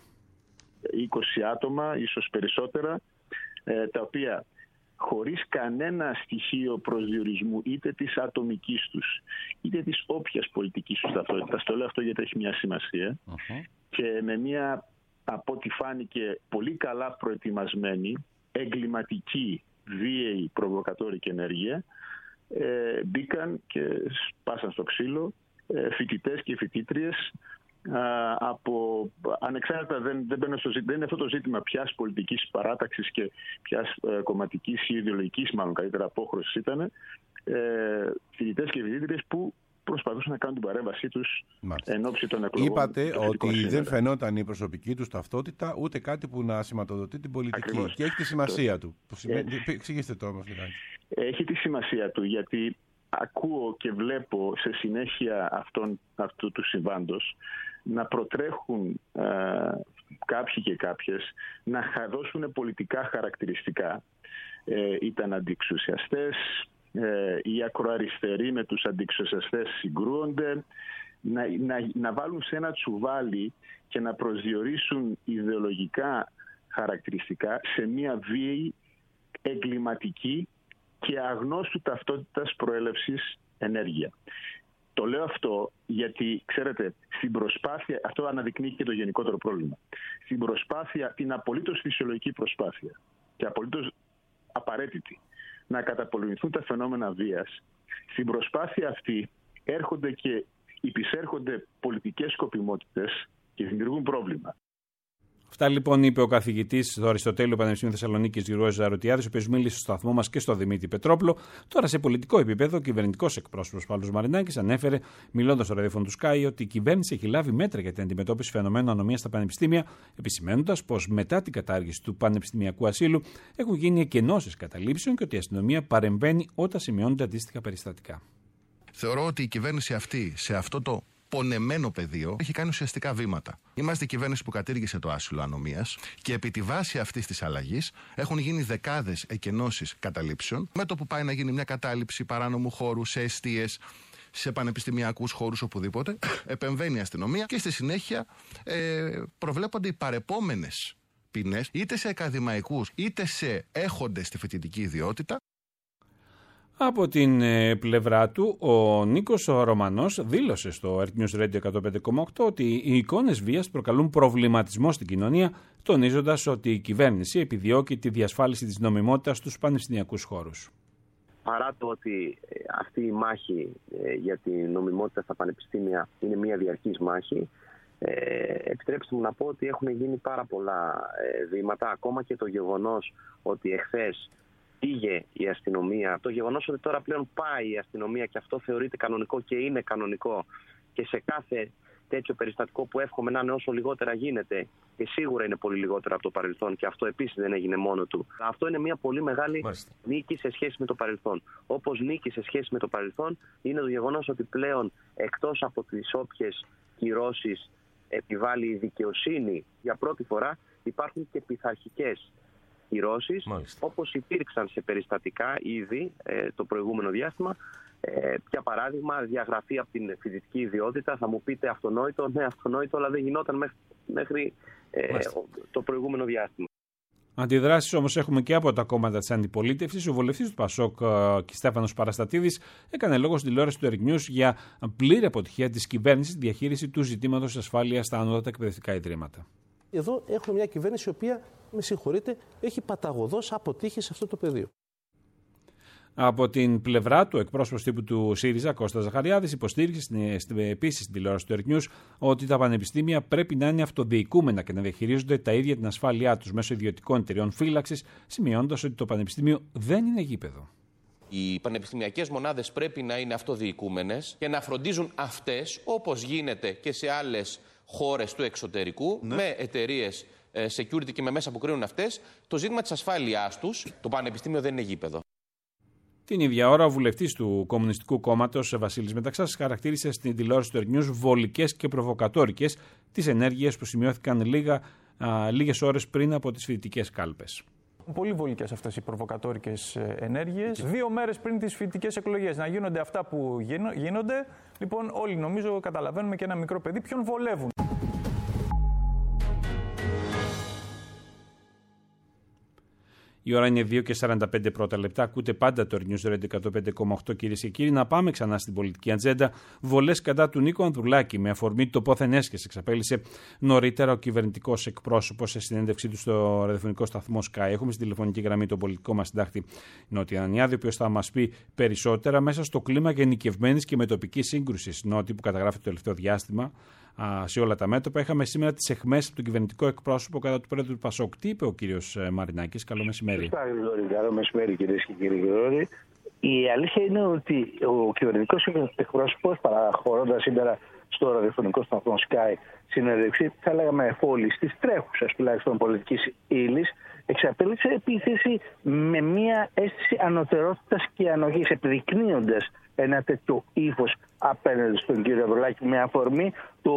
είκοσι άτομα, ίσως περισσότερα, ε, τα οποία χωρίς κανένα στοιχείο προσδιορισμού είτε της ατομικής τους, είτε της όποιας πολιτικής τους ταυτότητας, το λέω αυτό γιατί έχει μια σημασία, uh-huh. και με μια, από ό,τι φάνηκε, πολύ καλά προετοιμασμένη, εγκληματική, βίαιη, προβοκατόρικη ενέργεια, ε, μπήκαν και σπάσαν στο ξύλο ε, φοιτητές και φοιτήτριες, Uh, από ανεξάρτητα, δεν, δεν, στο, δεν είναι αυτό το ζήτημα ποιας πολιτικής παράταξης και ποιας uh, κομματικής ή ιδεολογικής, μάλλον καλύτερα, απόχρωσης ήταν, uh, φοιτητές και φοιτήτριες που προσπαθούσαν να κάνουν την παρέμβασή τους εν ώψη των εκλογών. Είπατε ότι σήμερα δεν φαινόταν η προσωπική τους ταυτότητα ούτε κάτι που να σηματοδοτεί την πολιτική. Ακριβώς. Και έχει τη σημασία το... του. Σημαίνει... Εξηγήστε το όμως λιγάκι. Έχει τη σημασία του γιατί ακούω και βλέπω σε συνέχεια αυτόν, αυτού του συμβάντος να προτρέχουν ε, κάποιοι και κάποιες να δώσουν πολιτικά χαρακτηριστικά. Ε, ήταν αντιεξουσιαστές, ε, οι ακροαριστεροί με τους αντιεξουσιαστές συγκρούονται, να, να, να βάλουν σε ένα τσουβάλι και να προσδιορίσουν ιδεολογικά χαρακτηριστικά σε μια βίαιη, εγκληματική και αγνώστου ταυτότητας προέλευσης ενέργεια. Το λέω αυτό γιατί, ξέρετε, στην προσπάθεια, αυτό αναδεικνύει και το γενικότερο πρόβλημα, στην προσπάθεια, την απολύτως φυσιολογική προσπάθεια και απολύτως απαραίτητη να καταπολεμηθούν τα φαινόμενα βίας, στην προσπάθεια αυτή έρχονται και υπησέρχονται πολιτικές σκοπιμότητες και δημιουργούν πρόβλημα. Αυτά λοιπόν είπε ο καθηγητής στο Αριστοτέλειο Πανεπιστήμιο Θεσσαλονίκης Γρηγόρης Ζαρωτιάδης, ο οποίος μίλησε στο σταθμό μας και στο Δημήτρη Πετρόπουλο. Τώρα σε πολιτικό επίπεδο, ο κυβερνητικός εκπρόσωπος Παύλος Μαρινάκης ανέφερε, μιλώντας στο ραδιόφωνο του Sky, ότι η κυβέρνηση έχει λάβει μέτρα για την αντιμετώπιση φαινομένου ανομίας στα πανεπιστήμια, επισημαίνοντας πως μετά την κατάργηση του πανεπιστημιακού ασύλου έχουν γίνει εκενώσεις καταλήψεων και ότι η αστυνομία παρεμβαίνει όταν σημειώνονται αντίστοιχα περιστατικά. Θεωρώ ότι η κυβέρνηση αυτή σε αυτό το πονεμένο πεδίο έχει κάνει ουσιαστικά βήματα. Είμαστε η κυβέρνηση που κατήργησε το άσυλο ανομίας και επί τη βάση αυτής της αλλαγής έχουν γίνει δεκάδες εκενώσεις καταλήψεων. Με το που πάει να γίνει μια κατάληψη παράνομου χώρου σε εστίες, σε πανεπιστημιακούς χώρους, οπουδήποτε, επεμβαίνει η αστυνομία και στη συνέχεια ε, προβλέπονται οι παρεπόμενες ποινές είτε σε ακαδημαϊκούς είτε σε έχοντες στη φοιτητική ιδιότητα. Από την ε, πλευρά του, ο Νίκος ο Ρωμανός δήλωσε στο Air News Radio εκατόν πέντε κόμμα οκτώ ότι οι εικόνες βίας προκαλούν προβληματισμό στην κοινωνία, τονίζοντας ότι η κυβέρνηση επιδιώκει τη διασφάλιση της νομιμότητας στους πανεπιστημιακούς χώρους. Παρά το ότι αυτή η μάχη ε, για τη νομιμότητα στα πανεπιστήμια είναι μια διαρκής μάχη, ε, επιτρέψτε μου να πω ότι έχουν γίνει πάρα πολλά ε, βήματα, ακόμα και το γεγονός ότι εχθές πήγε η αστυνομία, το γεγονός ότι τώρα πλέον πάει η αστυνομία και αυτό θεωρείται κανονικό και είναι κανονικό και σε κάθε τέτοιο περιστατικό που εύχομαι να είναι όσο λιγότερα γίνεται και σίγουρα είναι πολύ λιγότερο από το παρελθόν και αυτό επίσης δεν έγινε μόνο του. Αυτό είναι μια πολύ μεγάλη Μάλιστα. νίκη σε σχέση με το παρελθόν. Όπως νίκη σε σχέση με το παρελθόν είναι το γεγονός ότι πλέον εκτός από τις όποιες κυρώσεις επιβάλλει η δικαιοσύνη για πρώτη φορά υπάρχουν και πειθαρχικές κυρώσεις, όπως υπήρξαν σε περιστατικά ήδη ε, το προηγούμενο διάστημα. Ε, για παράδειγμα, διαγραφή από την φοιτητική ιδιότητα. Θα μου πείτε αυτονόητο, ναι, αυτονόητο, αλλά δεν γινόταν μέχρι, μέχρι ε, το προηγούμενο διάστημα. Αντιδράσεις όμως έχουμε και από τα κόμματα της αντιπολίτευσης. Ο βουλευτής του Πασόκ και Στέφανος Παραστατίδης έκανε λόγο στην τηλεόραση του Air News για πλήρη αποτυχία της κυβέρνησης στη διαχείριση του ζητήματος ασφάλειας στα ανώτατα εκπαιδευτικά ιδρύματα. Εδώ έχουμε μια κυβέρνηση η οποία, με συγχωρείτε, έχει παταγωδώς αποτύχει σε αυτό το πεδίο. Από την πλευρά του, εκπρόσωπος τύπου του ΣΥΡΙΖΑ, Κώστας Ζαχαριάδης, υποστήριξε επίσης στην τηλεόραση του Air News ότι τα πανεπιστήμια πρέπει να είναι αυτοδιοικούμενα και να διαχειρίζονται τα ίδια την ασφάλειά τους μέσω ιδιωτικών εταιριών φύλαξης, σημειώνοντας ότι το πανεπιστήμιο δεν είναι γήπεδο. Οι πανεπιστημιακές μονάδες πρέπει να είναι αυτοδιοικούμενες και να φροντίζουν αυτές, όπως γίνεται και σε άλλες χώρες του εξωτερικού, ναι. με εταιρείες security και με μέσα που κρίνουν αυτές, το ζήτημα της ασφάλειάς τους. Το πανεπιστήμιο δεν είναι γήπεδο. Την ίδια ώρα, ο βουλευτής του Κομμουνιστικού Κόμματος, Βασίλης Μεταξάς, χαρακτήρισε στην τηλεόραση του Earth News βολικές και προβοκατόρικες τις ενέργειες που σημειώθηκαν λίγα, α, λίγες ώρες πριν από τις φοιτητικές κάλπες. Πολύ βολικές αυτές οι προβοκατόρικες ενέργειες. Δύο μέρες πριν τις φοιτητικές εκλογές να γίνονται αυτά που γίνονται. Λοιπόν, όλοι νομίζω καταλαβαίνουμε και ένα μικρό παιδί ποιον βολεύουν. Η ώρα είναι δύο και σαράντα πέντε πρώτα λεπτά. Ακούτε πάντα το News Radio εκατόν πέντε κόμμα οκτώ, κυρίες και κύριοι. Να πάμε ξανά στην πολιτική ατζέντα. Βολές κατά του Νίκο Ανδρουλάκη. Με αφορμή το πόθεν έσχες, εξαπέλυσε νωρίτερα ο κυβερνητικός εκπρόσωπος σε συνέντευξή του στο ραδιοφωνικό σταθμό Sky. Έχουμε στην τηλεφωνική γραμμή τον πολιτικό μας συντάκτη Νότι Ανανιάδη, ο οποίος θα μας πει περισσότερα μέσα στο κλίμα γενικευμένης και μετοπικής σύγκρουσης. Νότι που καταγράφεται το τελευταίο διάστημα σε όλα τα μέτωπα. Είχαμε σήμερα τις αιχμές από τον κυβερνητικό εκπρόσωπο κατά του πρόεδρου του Πασόκ. Τι είπε ο κύριος Μαρινάκης? Καλό μεσημέρι. Σωστά, Γρηγόρη. Καλό μεσημέρι, κυρίες και κύριοι. Γρηγόρη. Η αλήθεια είναι ότι ο κυβερνητικός εκπρόσωπος, παραχωρώντας σήμερα στο ραδιοφωνικό σταθμό Sky συνέντευξη, θα λέγαμε εφόλης της τρέχουσας τουλάχιστον πολιτικής ύλης, εξαπέλυσε επίθεση με μια αίσθηση ανωτερότητας και ανοχής, επιδεικνύοντας ένα τέτοιο ύφος απέναντι στον κύριο Ανδρουλάκη, με αφορμή το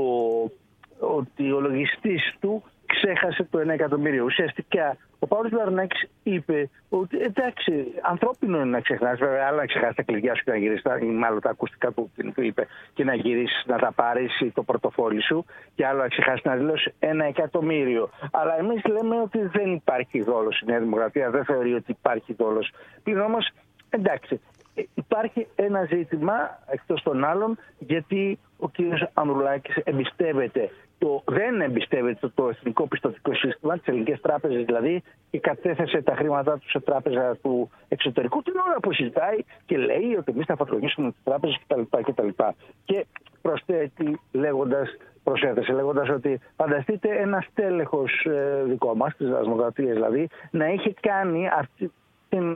ότι ο λογιστής του ξέχασε το ένα εκατομμύριο. Ουσιαστικά ο Παύλος Μαρινάκης είπε ότι εντάξει, ανθρώπινο είναι να ξεχνάς, βέβαια, άλλο να ξεχάσεις τα κλειδιά σου και να γυρίσεις, ή μάλλον τα ακουστικά που του είπε, και να γυρίσεις να τα πάρεις το πορτοφόλι σου, και άλλο να ξεχάσεις να δηλώσεις ένα εκατομμύριο. Αλλά εμείς λέμε ότι δεν υπάρχει δόλος. Η Νέα Δημοκρατία δεν θεωρεί ότι υπάρχει δόλος. Πλην όμως, εντάξει, υπάρχει ένα ζήτημα εκτός των άλλων, γιατί ο κύριος Ανδρουλάκης εμπιστεύεται το, δεν εμπιστεύεται το, το εθνικό πιστωτικό σύστημα, τις ελληνικές τράπεζες δηλαδή, και κατέθεσε τα χρήματά του σε τράπεζα του εξωτερικού την ώρα που συζητάει και λέει ότι εμείς θα φορολογήσουμε τις τράπεζες κτλ. κτλ. Και προσθέτει λέγοντας, προσέθεσε λέγοντας ότι φανταστείτε ένα στέλεχος ε, δικό μας, της Δημοκρατίας δηλαδή, να είχε κάνει αυτή την.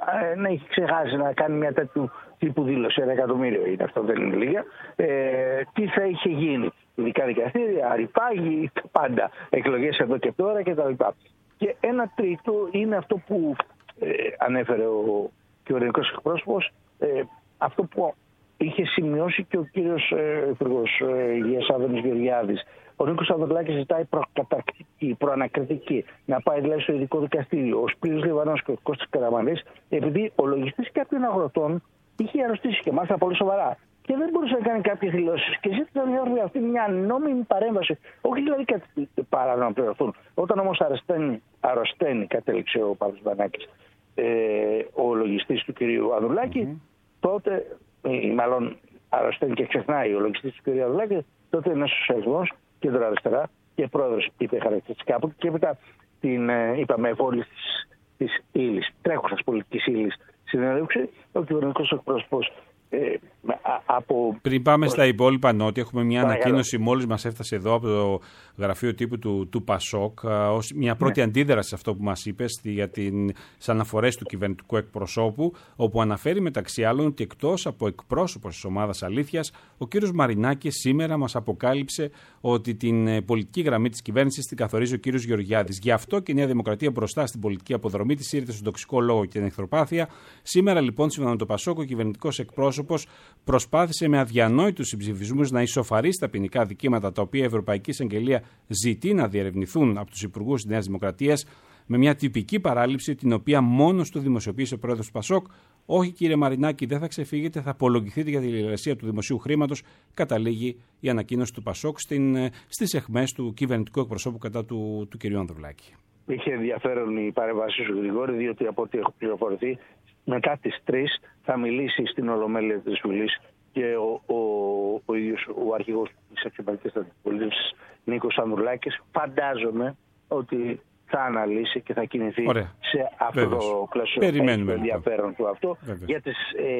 Να έχει ξεχάσει να κάνει μια τέτοιου τύπου δήλωση, ένα εκατομμύριο είναι αυτό, δεν είναι λίγα, ε, τι θα είχε γίνει? Ειδικά δικαστήρια, αρυπάγοι, πάντα, εκλογές εδώ και τώρα κτλ. Και ένα τρίτο είναι αυτό που ε, ανέφερε ο κυβερνητικός εκπρόσωπος, ε, αυτό που είχε σημειώσει και ο κύριος ε, Υπουργός ε, Υγείας Άδωνης Γεωργιάδης. Ο Νίκος Ανδρουλάκης ζητάει προκαταρκτική, προανακριτική, να πάει δηλαδή στο ειδικό δικαστήριο. Ο Σπύρος Λιβανός και ο Κώστας Καραμανλής, επειδή ο λογιστής κάποιων αγροτών είχε αρρωστήσει και μάλιστα πολύ σοβαρά και δεν μπορούσε να κάνει κάποιες δηλώσεις. Και ζήτησαν οι άνθρωποι αυτή μια νόμιμη παρέμβαση. Όχι δηλαδή κάτι παρά να πληρωθούν. Όταν όμως αρρωσταίνει, αρρωσταίνει, κατέληξε ο Παύλος Βανάκης, ε, ο λογιστής του κυρίου Ανδρουλάκη, mm-hmm. τότε, ή μάλλον αρρωσταίνει και ξεχνάει ο λογιστής του κυρίου Ανδρουλάκη, τότε είναι σοσιαλισμός, κέντρο-αριστερά και πρόεδρος, είπε χαρακτηριστικά. Από και έπειτα την είπαμε εφόλης της, της ύλης, τρέχουσας πολιτικής ύλης συνέντευξη, ο κυβερνητικός εκπρόσωπος. Ε, από... Πριν πάμε στα υπόλοιπα νότια, έχουμε μια Παρακαλώ. ανακοίνωση μόλις μας έφτασε εδώ από το γραφείο τύπου του, του Πασόκ, ως μια πρώτη ναι. αντίδραση σε αυτό που μας είπες για τις αναφορές του κυβερνητικού εκπροσώπου, όπου αναφέρει μεταξύ άλλων ότι εκτός από εκπρόσωπος της ομάδας Αλήθειας, ο κύριος Μαρινάκης σήμερα μας αποκάλυψε ότι την πολιτική γραμμή της κυβέρνησης την καθορίζει ο κύριος Γεωργιάδης. Γι' αυτό και η Νέα Δημοκρατία μπροστά στην πολιτική αποδρομή της ήρθε στον τοξικό λόγο και την εχθροπάθεια. Σήμερα λοιπόν, σύμφωνα με το Πασόκ, ο κυβερνητικός εκπρόσωπος προσπάθησε με αδιανόητους συμψηφισμούς να ισοφαρίσει τα ποινικά δικήματα τα οποία η Ευρωπαϊκή Εισαγγελία ζητεί να διερευνηθούν από τους υπουργούς της Νέας Δημοκρατίας, με μια τυπική παράληψη την οποία μόνος του δημοσιοποίησε ο πρόεδρος του Πασόκ. Όχι, κύριε Μαρινάκη, δεν θα ξεφύγετε, θα απολογηθείτε για τη λογαριασία του δημοσίου χρήματος, καταλήγει η ανακοίνωση του Πασόκ στις αιχμές του κυβερνητικού εκπροσώπου κατά του, του κυρίου Ανδρουλάκη. Είχε ενδιαφέρον η παρέμβαση σου, Γρηγόρη, διότι από ό,τι έχω πληροφορηθεί, μετά τις τρεις θα μιλήσει στην Ολομέλεια της Βουλής και ο, ο, ο ίδιος ο αρχηγός της Αξιωματικής Αντιπολίτευσης, Νίκος Ανδρουλάκης. Φαντάζομαι ότι θα αναλύσει και θα κινηθεί Ωραία. σε αυτό Βέβαιος. το πλαίσιο. Περιμένουμε το ενδιαφέρον του αυτό. Για, τις, ε,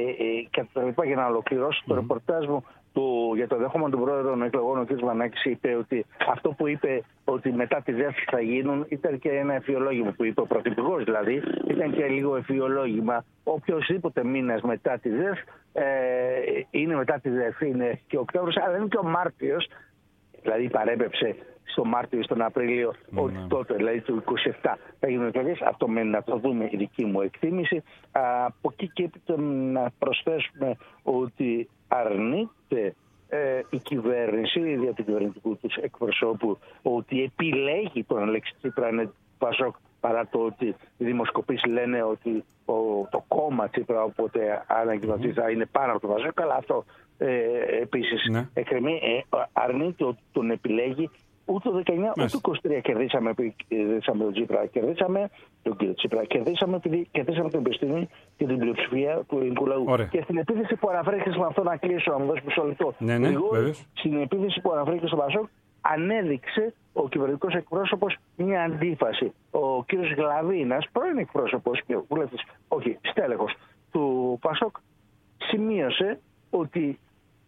ε, για να ολοκληρώσω mm-hmm. το ρεπορτάζ μου του, για το δέχομαι του πρόεδρου των εκλογών, ο κ. Βανάκης είπε ότι αυτό που είπε ότι μετά τη ΔΕΘ θα γίνουν ήταν και ένα εφιολόγημα που είπε ο πρωθυπουργός, δηλαδή ήταν και λίγο εφιολόγημα. Οποιοσδήποτε μήνας μετά τη ΔΕΘ ε, είναι μετά τη ΔΕΘ, είναι και ο Οκτώβριος, αλλά είναι και ο Μάρτιος. δηλαδή παρέπεψε στο Μάρτιο ή στον Απρίλιο, mm. ότι τότε, δηλαδή το είκοσι επτά, θα γίνουν εκλογές. Αυτό μένει να το δούμε, η δική μου εκτίμηση. Από εκεί και έπειτα να προσθέσουμε ότι αρνείται ε, η κυβέρνηση, δια του κυβερνητικού τους εκπροσώπου, ότι επιλέγει τον Αλέξη Τσίπρα είναι Πασόκ, παρά το ότι οι δημοσκοπήσεις λένε ότι ο, το κόμμα Τσίπρα, οπότε αναγκαστικά θα είναι πάνω από το Πασόκ, αλλά αυτό ε, επίσης ναι. εκκρεμεί. Ε, αρνείται ότι τον επιλέγει. Ούτε το δεκαεννιά, ούτε το είκοσι τρία κερδίσαμε, κερδίσαμε τον Τσίπρα, κερδίσαμε τον κύριο Τσίπρα, κερδίσαμε, επειδή κερδίσαμε την εμπιστοσύνη και την πλειοψηφία του ελληνικού λαού. Ωραία. Και στην επίθεση που αναφέρθηκε με αυτό να κλείσω, να μου δώσει μισό λεπτό. Ναι, ναι, στην επίθεση που αναφέρθηκε στο Πασόκ, ανέδειξε ο κυβερνητικός εκπρόσωπος μια αντίφαση. Ο κύριος Γλαβίνας, πρώην εκπρόσωπος και βουλευτής, όχι, στέλεχος του Πασόκ, σημείωσε ότι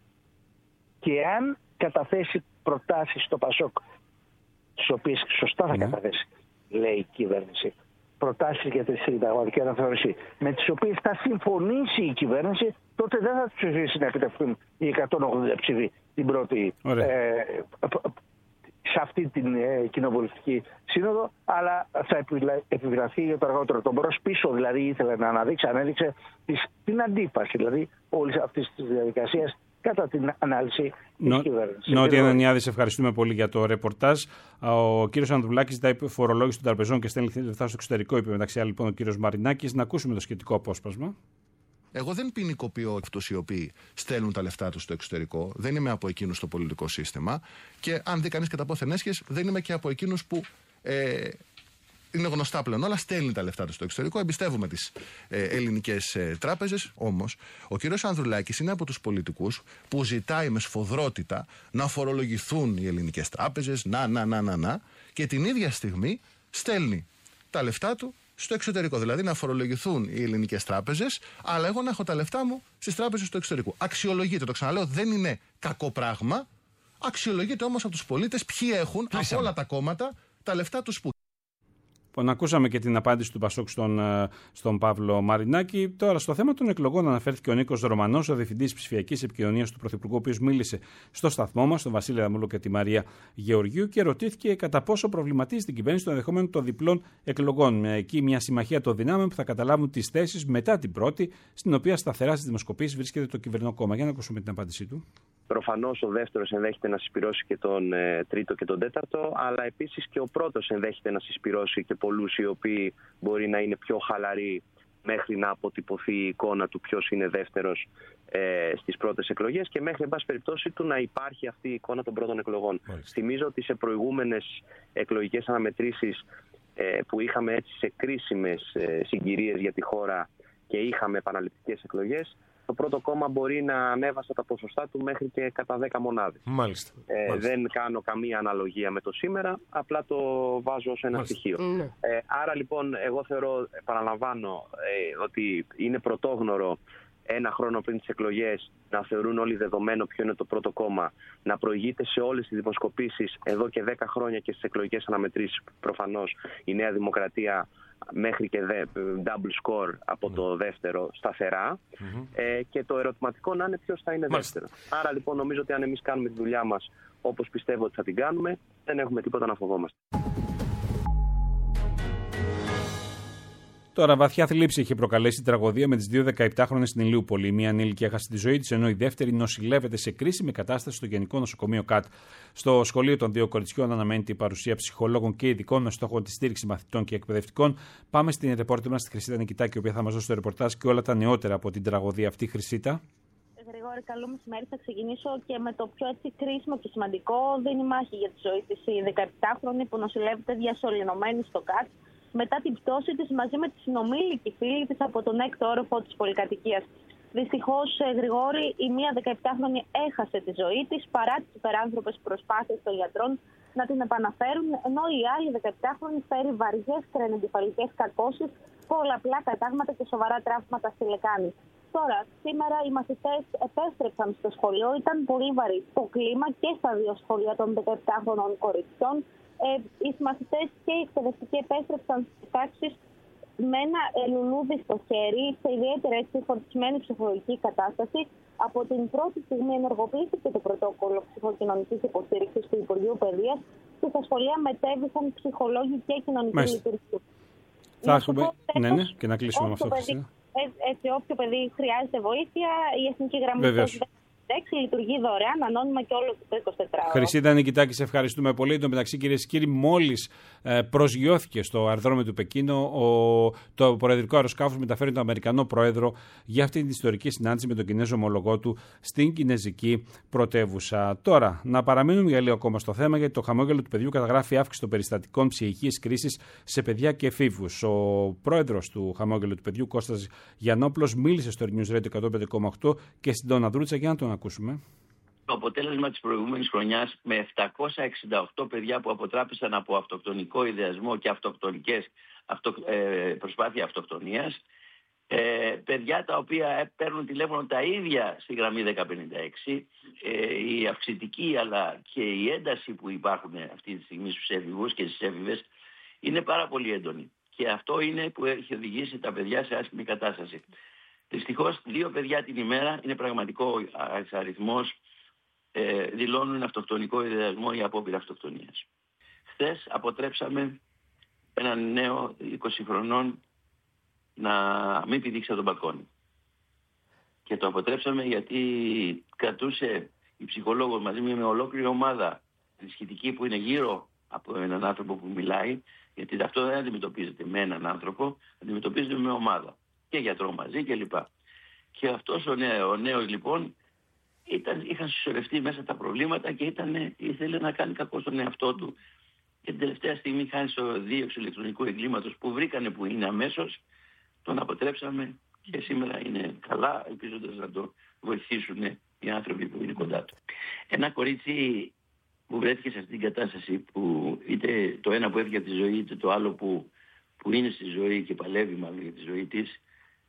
και αν καταθέσει προτάσεις στο Πασόκ, τις οποίες σωστά θα mm. καταθέσει, λέει η κυβέρνηση, προτάσεις για τη συνταγματική αναθεώρηση, με τις οποίες θα συμφωνήσει η κυβέρνηση, τότε δεν θα τους ψηφίσει να επιτευχθούν οι εκατόν ογδόντα ψηφοί την πρώτη ε, σε αυτή την ε, κοινοβουλευτική σύνοδο, αλλά θα επιβλαθεί για το αργότερο. Τον μπρος πίσω δηλαδή ήθελε να αναδείξει, ανέδειξε τις, την αντίφαση δηλαδή όλης αυτής της διαδικασίας κατά την ανάλυση της κυβέρνησης. Νότια Ανανιάδη, σε ευχαριστούμε πολύ για το ρεπορτάζ. Ο κύριος Ανδρουλάκης ζητάει φορολόγηση των τραπεζών και στέλνει λεφτά στο εξωτερικό, είπε μεταξύ άλλων λοιπόν ο κύριος Μαρινάκης. Να ακούσουμε το σχετικό απόσπασμα. Εγώ δεν ποινικοποιώ αυτούς οι οποίοι στέλνουν τα λεφτά τους στο εξωτερικό. Δεν είμαι από εκείνους στο πολιτικό σύστημα. Και αν δει κανείς κατά πόθεν έσχες, δεν είμαι και από εκείνους που. Ε, Είναι γνωστά πλέον όλα, στέλνει τα λεφτά του στο εξωτερικό. Εμπιστεύουμε τις ε, ελληνικές ε, τράπεζες. Όμως, ο κύριος Ανδρουλάκης είναι από τους πολιτικούς που ζητάει με σφοδρότητα να φορολογηθούν οι ελληνικές τράπεζες, να, να, να, να, να, και την ίδια στιγμή στέλνει τα λεφτά του στο εξωτερικό. Δηλαδή να φορολογηθούν οι ελληνικές τράπεζες, αλλά εγώ να έχω τα λεφτά μου στις τράπεζες του εξωτερικού. Αξιολογείται, το ξαναλέω, δεν είναι κακό πράγμα. Αξιολογείται όμως από τους πολίτες ποιοι έχουν από όλα τα κόμματα τα λεφτά τους που. Λοιπόν, ακούσαμε και την απάντηση του Πασόκ στον, στον Παύλο Μαρινάκη. Τώρα, στο θέμα των εκλογών αναφέρθηκε ο Νίκος Ρωμανός, ο Διευθυντής Ψηφιακής Επικοινωνίας του Πρωθυπουργού, ο οποίος μίλησε στο σταθμό μας, τον Βασίλη Δαμούλο και τη Μαρία Γεωργίου, και ρωτήθηκε κατά πόσο προβληματίζει την κυβέρνηση το ενδεχόμενο των διπλών εκλογών. Εκεί μια συμμαχία των δυνάμεων που θα καταλάβουν τις θέσεις μετά την πρώτη, στην οποία σταθερά στις δημοσκοπήσεις βρίσκεται το κυβερνό κόμμα. Για να ακούσουμε την απάντησή του. Προφανώς ο δεύτερος ενδέχεται να συσπυρώσει και τον ε, τρίτο και τον τέταρτο, αλλά επίσης και ο πρώτος ενδέχεται να συσπυρώσει και πολλούς οι οποίοι μπορεί να είναι πιο χαλαροί μέχρι να αποτυπωθεί η εικόνα του ποιος είναι δεύτερος ε, στις πρώτες εκλογές και μέχρι, εν πάση περιπτώσει, του να υπάρχει αυτή η εικόνα των πρώτων εκλογών. Μάλιστα. Θυμίζω ότι σε προηγούμενες εκλογικές αναμετρήσεις ε, που είχαμε έτσι σε κρίσιμες ε, συγκυρίες για τη χώρα και είχαμε επαναληπτικές εκλογές, το πρώτο κόμμα μπορεί να ανέβασε τα ποσοστά του μέχρι και κατά δέκα μονάδες. Μάλιστα. Ε, Μάλιστα. Δεν κάνω καμία αναλογία με το σήμερα, απλά το βάζω ως ένα Μάλιστα. στοιχείο. Mm. Ε, άρα λοιπόν εγώ θεωρώ, επαναλαμβάνω, ε, ότι είναι πρωτόγνωρο ένα χρόνο πριν τις εκλογές να θεωρούν όλοι δεδομένο ποιο είναι το πρώτο κόμμα, να προηγείται σε όλες τις δημοσκοπήσεις εδώ και δέκα χρόνια και στις εκλογικές αναμετρήσεις προφανώς η Νέα Δημοκρατία μέχρι και δε, double score από mm. το δεύτερο σταθερά mm-hmm. ε, και το ερωτηματικό να είναι ποιος θα είναι Μάλιστα. δεύτερο. Άρα λοιπόν νομίζω ότι αν εμείς κάνουμε τη δουλειά μας όπως πιστεύω ότι θα την κάνουμε, δεν έχουμε τίποτα να φοβόμαστε. Τώρα, βαθιά θλίψη είχε προκαλέσει η τραγωδία με τις δύο δεκαεπτάχρονες στην Ηλιούπολη. Η μία ανήλικη έχασε τη ζωή της, ενώ η δεύτερη νοσηλεύεται σε κρίσιμη κατάσταση στο Γενικό Νοσοκομείο ΚΑΤ. Στο σχολείο των δύο κοριτσιών αναμένεται η παρουσία ψυχολόγων και ειδικών με στόχο τη στήριξη μαθητών και εκπαιδευτικών. Πάμε στην ρεπόρτερ μας, τη Χρυσίτα Νικητάκη, η οποία θα μας δώσει το ρεπορτάζ και όλα τα νεότερα από την τραγωδία αυτή. Χρυσίτα. Γρηγόρη, καλό μεσημέρι. Θα ξεκινήσω και με το πιο έτσι κρίσιμο και σημαντικό. Δίνει μάχη για τη ζωή της η δεκαεπτάχρονη που νοσηλεύεται διασωληνωμένη στο ΚΑΤ μετά την πτώση της μαζί με τη συνομήλικη φίλη της από τον έκτο όροφο της πολυκατοικίας. Δυστυχώς, Γρηγόρη, η μία δεκαεπτάχρονη έχασε τη ζωή της παρά τις υπεράνθρωπες προσπάθειες των γιατρών να την επαναφέρουν, ενώ η άλλη δεκαεπτάχρονη φέρει βαριές κρανιοεγκεφαλικές κακώσεις, πολλαπλά κατάγματα και σοβαρά τραύματα στη λεκάνη. Τώρα, σήμερα οι μαθητές επέστρεψαν στο σχολείο, ήταν πολύ βαρύ το κλίμα και στα δύο σχολεία των δεκαεπτάχρονων κοριτσιών. Ε, οι μαθητές και οι εκπαιδευτικοί επέστρεψαν στις τάξεις με ένα λουλούδι στο χέρι, σε ιδιαίτερα έτσι φορτισμένη ψυχολογική κατάσταση, Από την πρώτη στιγμή ενεργοποιήθηκε το πρωτόκολλο ψυχοκοινωνικής υποστήριξης του Υπουργείου Παιδείας και στα σχολεία μετέβησαν ψυχολόγοι και κοινωνικοί λειτουργοί. Θα έχουμε. Ναι, ναι, και να κλείσουμε με αυτό. Έτσι, όποιο παιδί χρειάζεται βοήθεια, η Εθνική Γραμμή λειτουργεί δωρεάν, ανώνυμα και όλο το εικοσιτετράωρο. Χρυσίδα Νικητάκη, σε ευχαριστούμε πολύ. Εν τω μεταξύ, κυρίες και κύριοι, μόλις ε, προσγειώθηκε στο αεροδρόμιο του Πεκίνου, ο, το προεδρικό αεροσκάφος μεταφέρει τον Αμερικανό πρόεδρο για αυτή την ιστορική συνάντηση με τον Κινέζο ομολογό του στην Κινεζική πρωτεύουσα. Τώρα, να παραμείνουμε για λίγο ακόμα στο θέμα, γιατί το χαμόγελο του παιδιού καταγράφει αύξηση των περιστατικών ψυχικής κρίσης σε παιδιά και εφήβους. Ο πρόεδρος του χαμόγελου του παιδιού, Κώστας Γιαννόπουλος, μίλησε στο News Radio εκατόν πέντε κόμμα οκτώ και στην Τόνα Δρούτσα για να τον ακούσουμε. Το αποτέλεσμα της προηγούμενης χρονιάς με επτακόσια εξήντα οκτώ παιδιά που αποτράπησαν από αυτοκτονικό ιδεασμό και αυτοκτονικές αυτο, ε, προσπάθεια αυτοκτονίας, ε, παιδιά τα οποία παίρνουν τηλέφωνο τα ίδια στη γραμμή δέκα πενήντα έξι, ε, η αυξητική αλλά και η ένταση που υπάρχουν αυτή τη στιγμή στους έφηβους και στις έφηβες είναι πάρα πολύ έντονη. Και αυτό είναι που έχει οδηγήσει τα παιδιά σε άσχημη κατάσταση. Δυστυχώς, δύο παιδιά την ημέρα είναι πραγματικό αριθμός, ε, δηλώνουν αυτοκτονικό ιδεασμό ή απόπειρα αυτοκτονίας. Χθες αποτρέψαμε έναν νέο είκοσι χρονών να μην πηδήξει από τον μπαλκόνι. Και το αποτρέψαμε γιατί κρατούσε η ψυχολόγος μαζί με ολόκληρη ομάδα ενισχυτική που είναι γύρω από έναν άνθρωπο που μιλάει, γιατί αυτό δεν αντιμετωπίζεται με έναν άνθρωπο, αντιμετωπίζεται με ομάδα. Και γιατρό μαζί κλπ. Και, και αυτός ο, νέο, ο νέος λοιπόν ήταν, είχαν συσσωρευτεί μέσα τα προβλήματα και ήταν, ήθελε να κάνει κακό στον εαυτό του. Και την τελευταία στιγμή χάνει στο δίωξη ηλεκτρονικού εγκλήματος που βρήκανε που είναι αμέσως, τον αποτρέψαμε και σήμερα είναι καλά, ελπίζοντας να το βοηθήσουν οι άνθρωποι που είναι κοντά του. Ένα κορίτσι που βρέθηκε σε αυτήν την κατάσταση που είτε το ένα που έφυγε από τη ζωή είτε το άλλο που, που είναι στη ζωή και παλεύει μάλλον για τη ζωή της,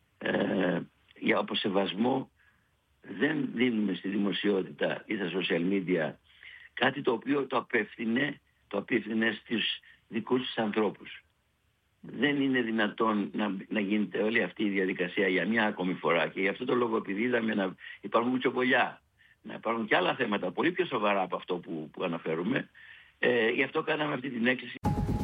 ε, για αποσεβασμό δεν δίνουμε στη δημοσιότητα ή στα social media κάτι το οποίο το απέφθινε, το απέφθινε στους δικούς τους ανθρώπους. Δεν είναι δυνατόν να, να γίνεται όλη αυτή η διαδικασία για μια ακόμη φορά και γι' αυτό το λόγο επειδή είδαμε να υπάρχουν κουτσομπολιά, να υπάρχουν και άλλα θέματα πολύ πιο σοβαρά από αυτό που, που αναφέρουμε, ε, γι' αυτό κάναμε αυτή την έκκληση.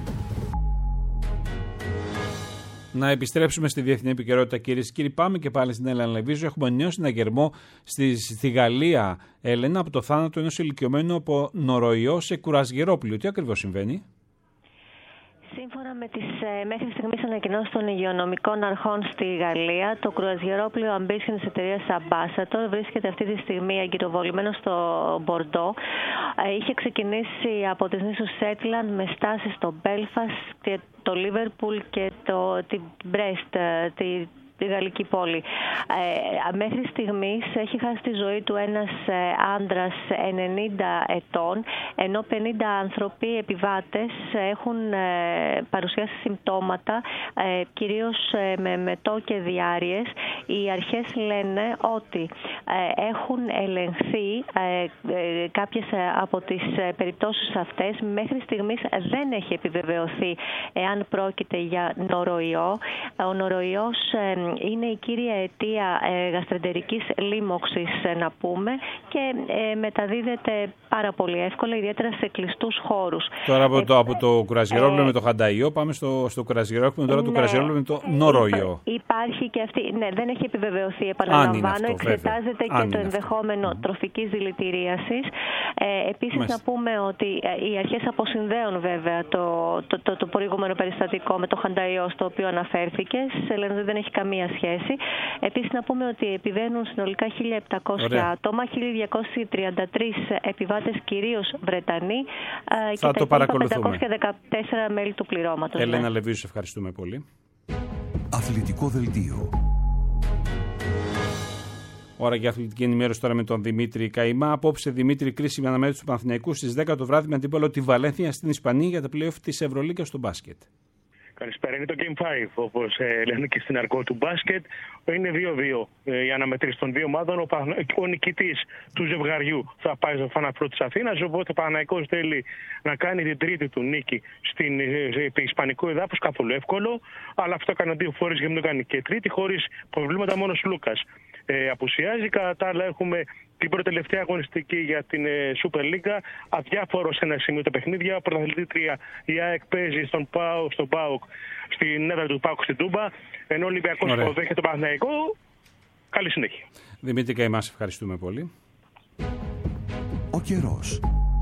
Να επιστρέψουμε στη διεθνή επικαιρότητα, κυρίες και κύριοι. Πάμε και πάλι στην Έλενα Λεβίζου. Έχουμε νέο συναγερμό στη, στη Γαλλία, Έλενα, από το θάνατο ενός ηλικιωμένου από νοροϊό σε κουρασγερόπλοιο. Τι ακριβώς συμβαίνει? Σύμφωνα με τις ε, μέχρι στιγμής ανακοινώσεις των υγειονομικών αρχών στη Γαλλία, το κρουαζιερόπλοιο Ambition της εταιρείας Ambassador βρίσκεται αυτή τη στιγμή αγκυροβολημένο στο Μπορντό. Ε, είχε ξεκινήσει από τις νήσους Σέτλαντ με στάση στο Belfast, το Λίβερπουλ και το, την Μπρέστ, τη, τη γαλλική πόλη. Ε, μέχρι στιγμής έχει χάσει τη ζωή του ένας ε, άντρας ενενήντα ετών, ενώ πενήντα άνθρωποι, επιβάτες, έχουν ε, παρουσιάσει συμπτώματα, ε, κυρίως ε, με μετό και διάρειες. Οι αρχές λένε ότι ε, έχουν ελεγχθεί ε, ε, κάποιες από τις ε, περιπτώσεις αυτές. Μέχρι στιγμής δεν έχει επιβεβαιωθεί εάν πρόκειται για νοροϊό. Ο νοροϊός ε, είναι η κύρια αιτία ε, γαστρεντερικής λίμωξης, ε, να πούμε, και ε, μεταδίδεται πάρα πολύ εύκολα, ιδιαίτερα σε κλειστούς χώρους. Τώρα από το, από το κουρασγερόπλοιο ε, με το χανταϊό πάμε στο, στο κουρασγερόπλοιο τώρα, ναι, το κουρασγερόπλοιο με το νόροϊό. Υπάρχει και αυτή, ναι, δεν έχει επιβεβαιωθεί, επαναλαμβάνω, αυτό, εξετάζεται βέβαια. Και το ενδεχόμενο αυτό. τροφικής δηλητηρίασης. Ε, επίσης Μάλιστα. να πούμε ότι ε, οι αρχές αποσυνδέουν βέβαια το, το, το, το προηγούμενο περιστατικό με το χανταϊό στο οποίο αναφέρθηκε, λένε ότι δεν έχει καμία σχέση. Επίσης να πούμε ότι επιβαίνουν συνολικά χίλια επτακόσια Ωραία. άτομα, χίλια διακόσιοι τριάντα τρεις επιβάτες, κυρίως Βρετανοί, ε, και τα πεντακόσια δεκατέσσερα μέλη του πληρώματος. Έλενα ναι. Λεβίζου, ευχαριστούμε πολύ. Αθλητικό δελτίο. Ώρα για αθλητική ενημέρωση τώρα με τον Δημήτρη Καημά. Απόψε, Δημήτρη, κρίσιμη αναμέτρηση του Παναθηναϊκού στις δέκα το βράδυ με αντίπαλο τη Βαλένθια στην Ισπανία για τα play-off της Ευρωλίγκας στο μπάσκετ. Καλησπέρα. Είναι το Game πέντε, όπως ε, λένε και στην αρκό του μπάσκετ. Είναι δύο δύο ε, η αναμετρήση των δύο ομάδων. Ο, ο νικητής του ζευγαριού θα πάει στο Final Four της Αθήνας. Οπότε ο Παναθηναϊκός θέλει να κάνει την τρίτη του νίκη στην ε, ε, ισπανικό εδάφος, καθόλου εύκολο. Αλλά αυτό έκανε δύο φορές και μην το κάνει και τρίτη, χωρίς προβλήματα, μόνος Λούκας. ε, απουσιάζει. Κατά τα άλλα, έχουμε την προτελευταία αγωνιστική για την ε, Super League. Αδιάφορο σε ένα σημείο τα παιχνίδια. Πρωταθλητρία η ΑΕΚ παίζει στον ΠΑΟΚ, στον ΠΑΟΚ, στην έδρα του ΠΑΟΚ στην Τούμπα. Ενώ ο Ολυμπιακός υποδέχεται τον Παναθηναϊκό. Καλή συνέχεια. Δημήτρη και εμάς ευχαριστούμε πολύ. Ο καιρός.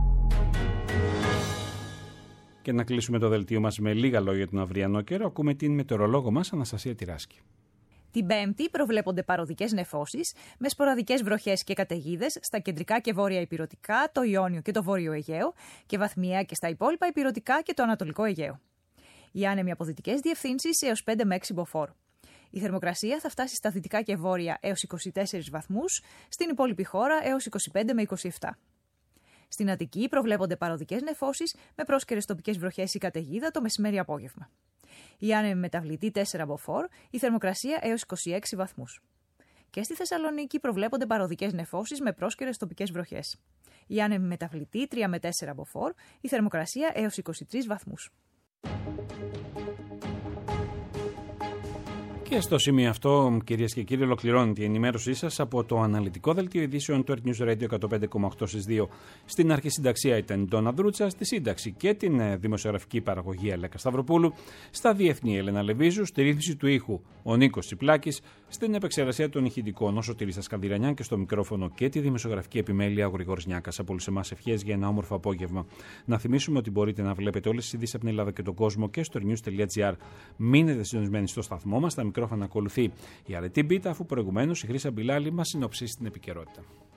Και να κλείσουμε το δελτίο μας με λίγα λόγια για τον αυριανό καιρό. Ακούμε την μετεωρολόγο μας Αναστασία Τυράσκη. Την Πέμπτη προβλέπονται παροδικές νεφώσεις με σποραδικές βροχές και καταιγίδες στα κεντρικά και βόρεια ηπειρωτικά, το Ιόνιο και το βόρειο Αιγαίο και βαθμιαία και στα υπόλοιπα ηπειρωτικά και το ανατολικό Αιγαίο. Οι άνεμοι από δυτικές διευθύνσεις έως πέντε με έξι μποφόρ. Η θερμοκρασία θα φτάσει στα δυτικά και βόρεια έως είκοσι τέσσερις βαθμούς, στην υπόλοιπη χώρα έως είκοσι πέντε με είκοσι επτά. Στην Αττική προβλέπονται παροδικές νεφώσεις με πρόσκαιρες τοπικές βροχές ή καταιγίδα το μεσημέρι απόγευμα. Η άνεμη μεταβλητή τέσσερα μποφόρ, η θερμοκρασία έως είκοσι έξι βαθμούς. Και στη Θεσσαλονίκη προβλέπονται παροδικές νεφώσεις με πρόσκαιρες τοπικές βροχές. Η άνεμη μεταβλητή τρία με τέσσερα μποφόρ, η θερμοκρασία έως είκοσι τρεις βαθμούς. Και στο σημείο αυτό, κυρίες και κύριοι, ολοκληρώνεται η ενημέρωσή σας από το αναλυτικό δελτίο ειδήσεων του Earth News Radio εκατόν πέντε κόμμα οκτώ στις δύο. Στην αρχισυνταξία ήταν η Ντόνα Δρούτσα, στη σύνταξη και την δημοσιογραφική παραγωγή Αλέκα Σταυροπούλου, στα διεθνή Έλενα Λεβίζου, στη ρύθμιση του ήχου ο Νίκος Τσιπλάκης, στην επεξεργασία των ηχητικών ο Σωτήρης Ασκανδυρανιάν και στο μικρόφωνο και τη δημοσιογραφική επιμέλεια ο Γρηγόρης Νιάκας. Από όλους εμάς ευχές για ένα όμορφο απόγευμα. Να θυμίσουμε ότι μπορείτε να βλέπετε όλες τις ειδήσεις από την Ελλάδα και τον κόσμο και στο news τελεία gr. Μείνετε συντονισμένοι στο σταθμό μας. Μικρόφωνα ακολουθεί η Αρετή Μπίτα, αφού προηγουμένως η Χρύσα Μπιλάλη μας συνοψίσει την επικαιρότητα.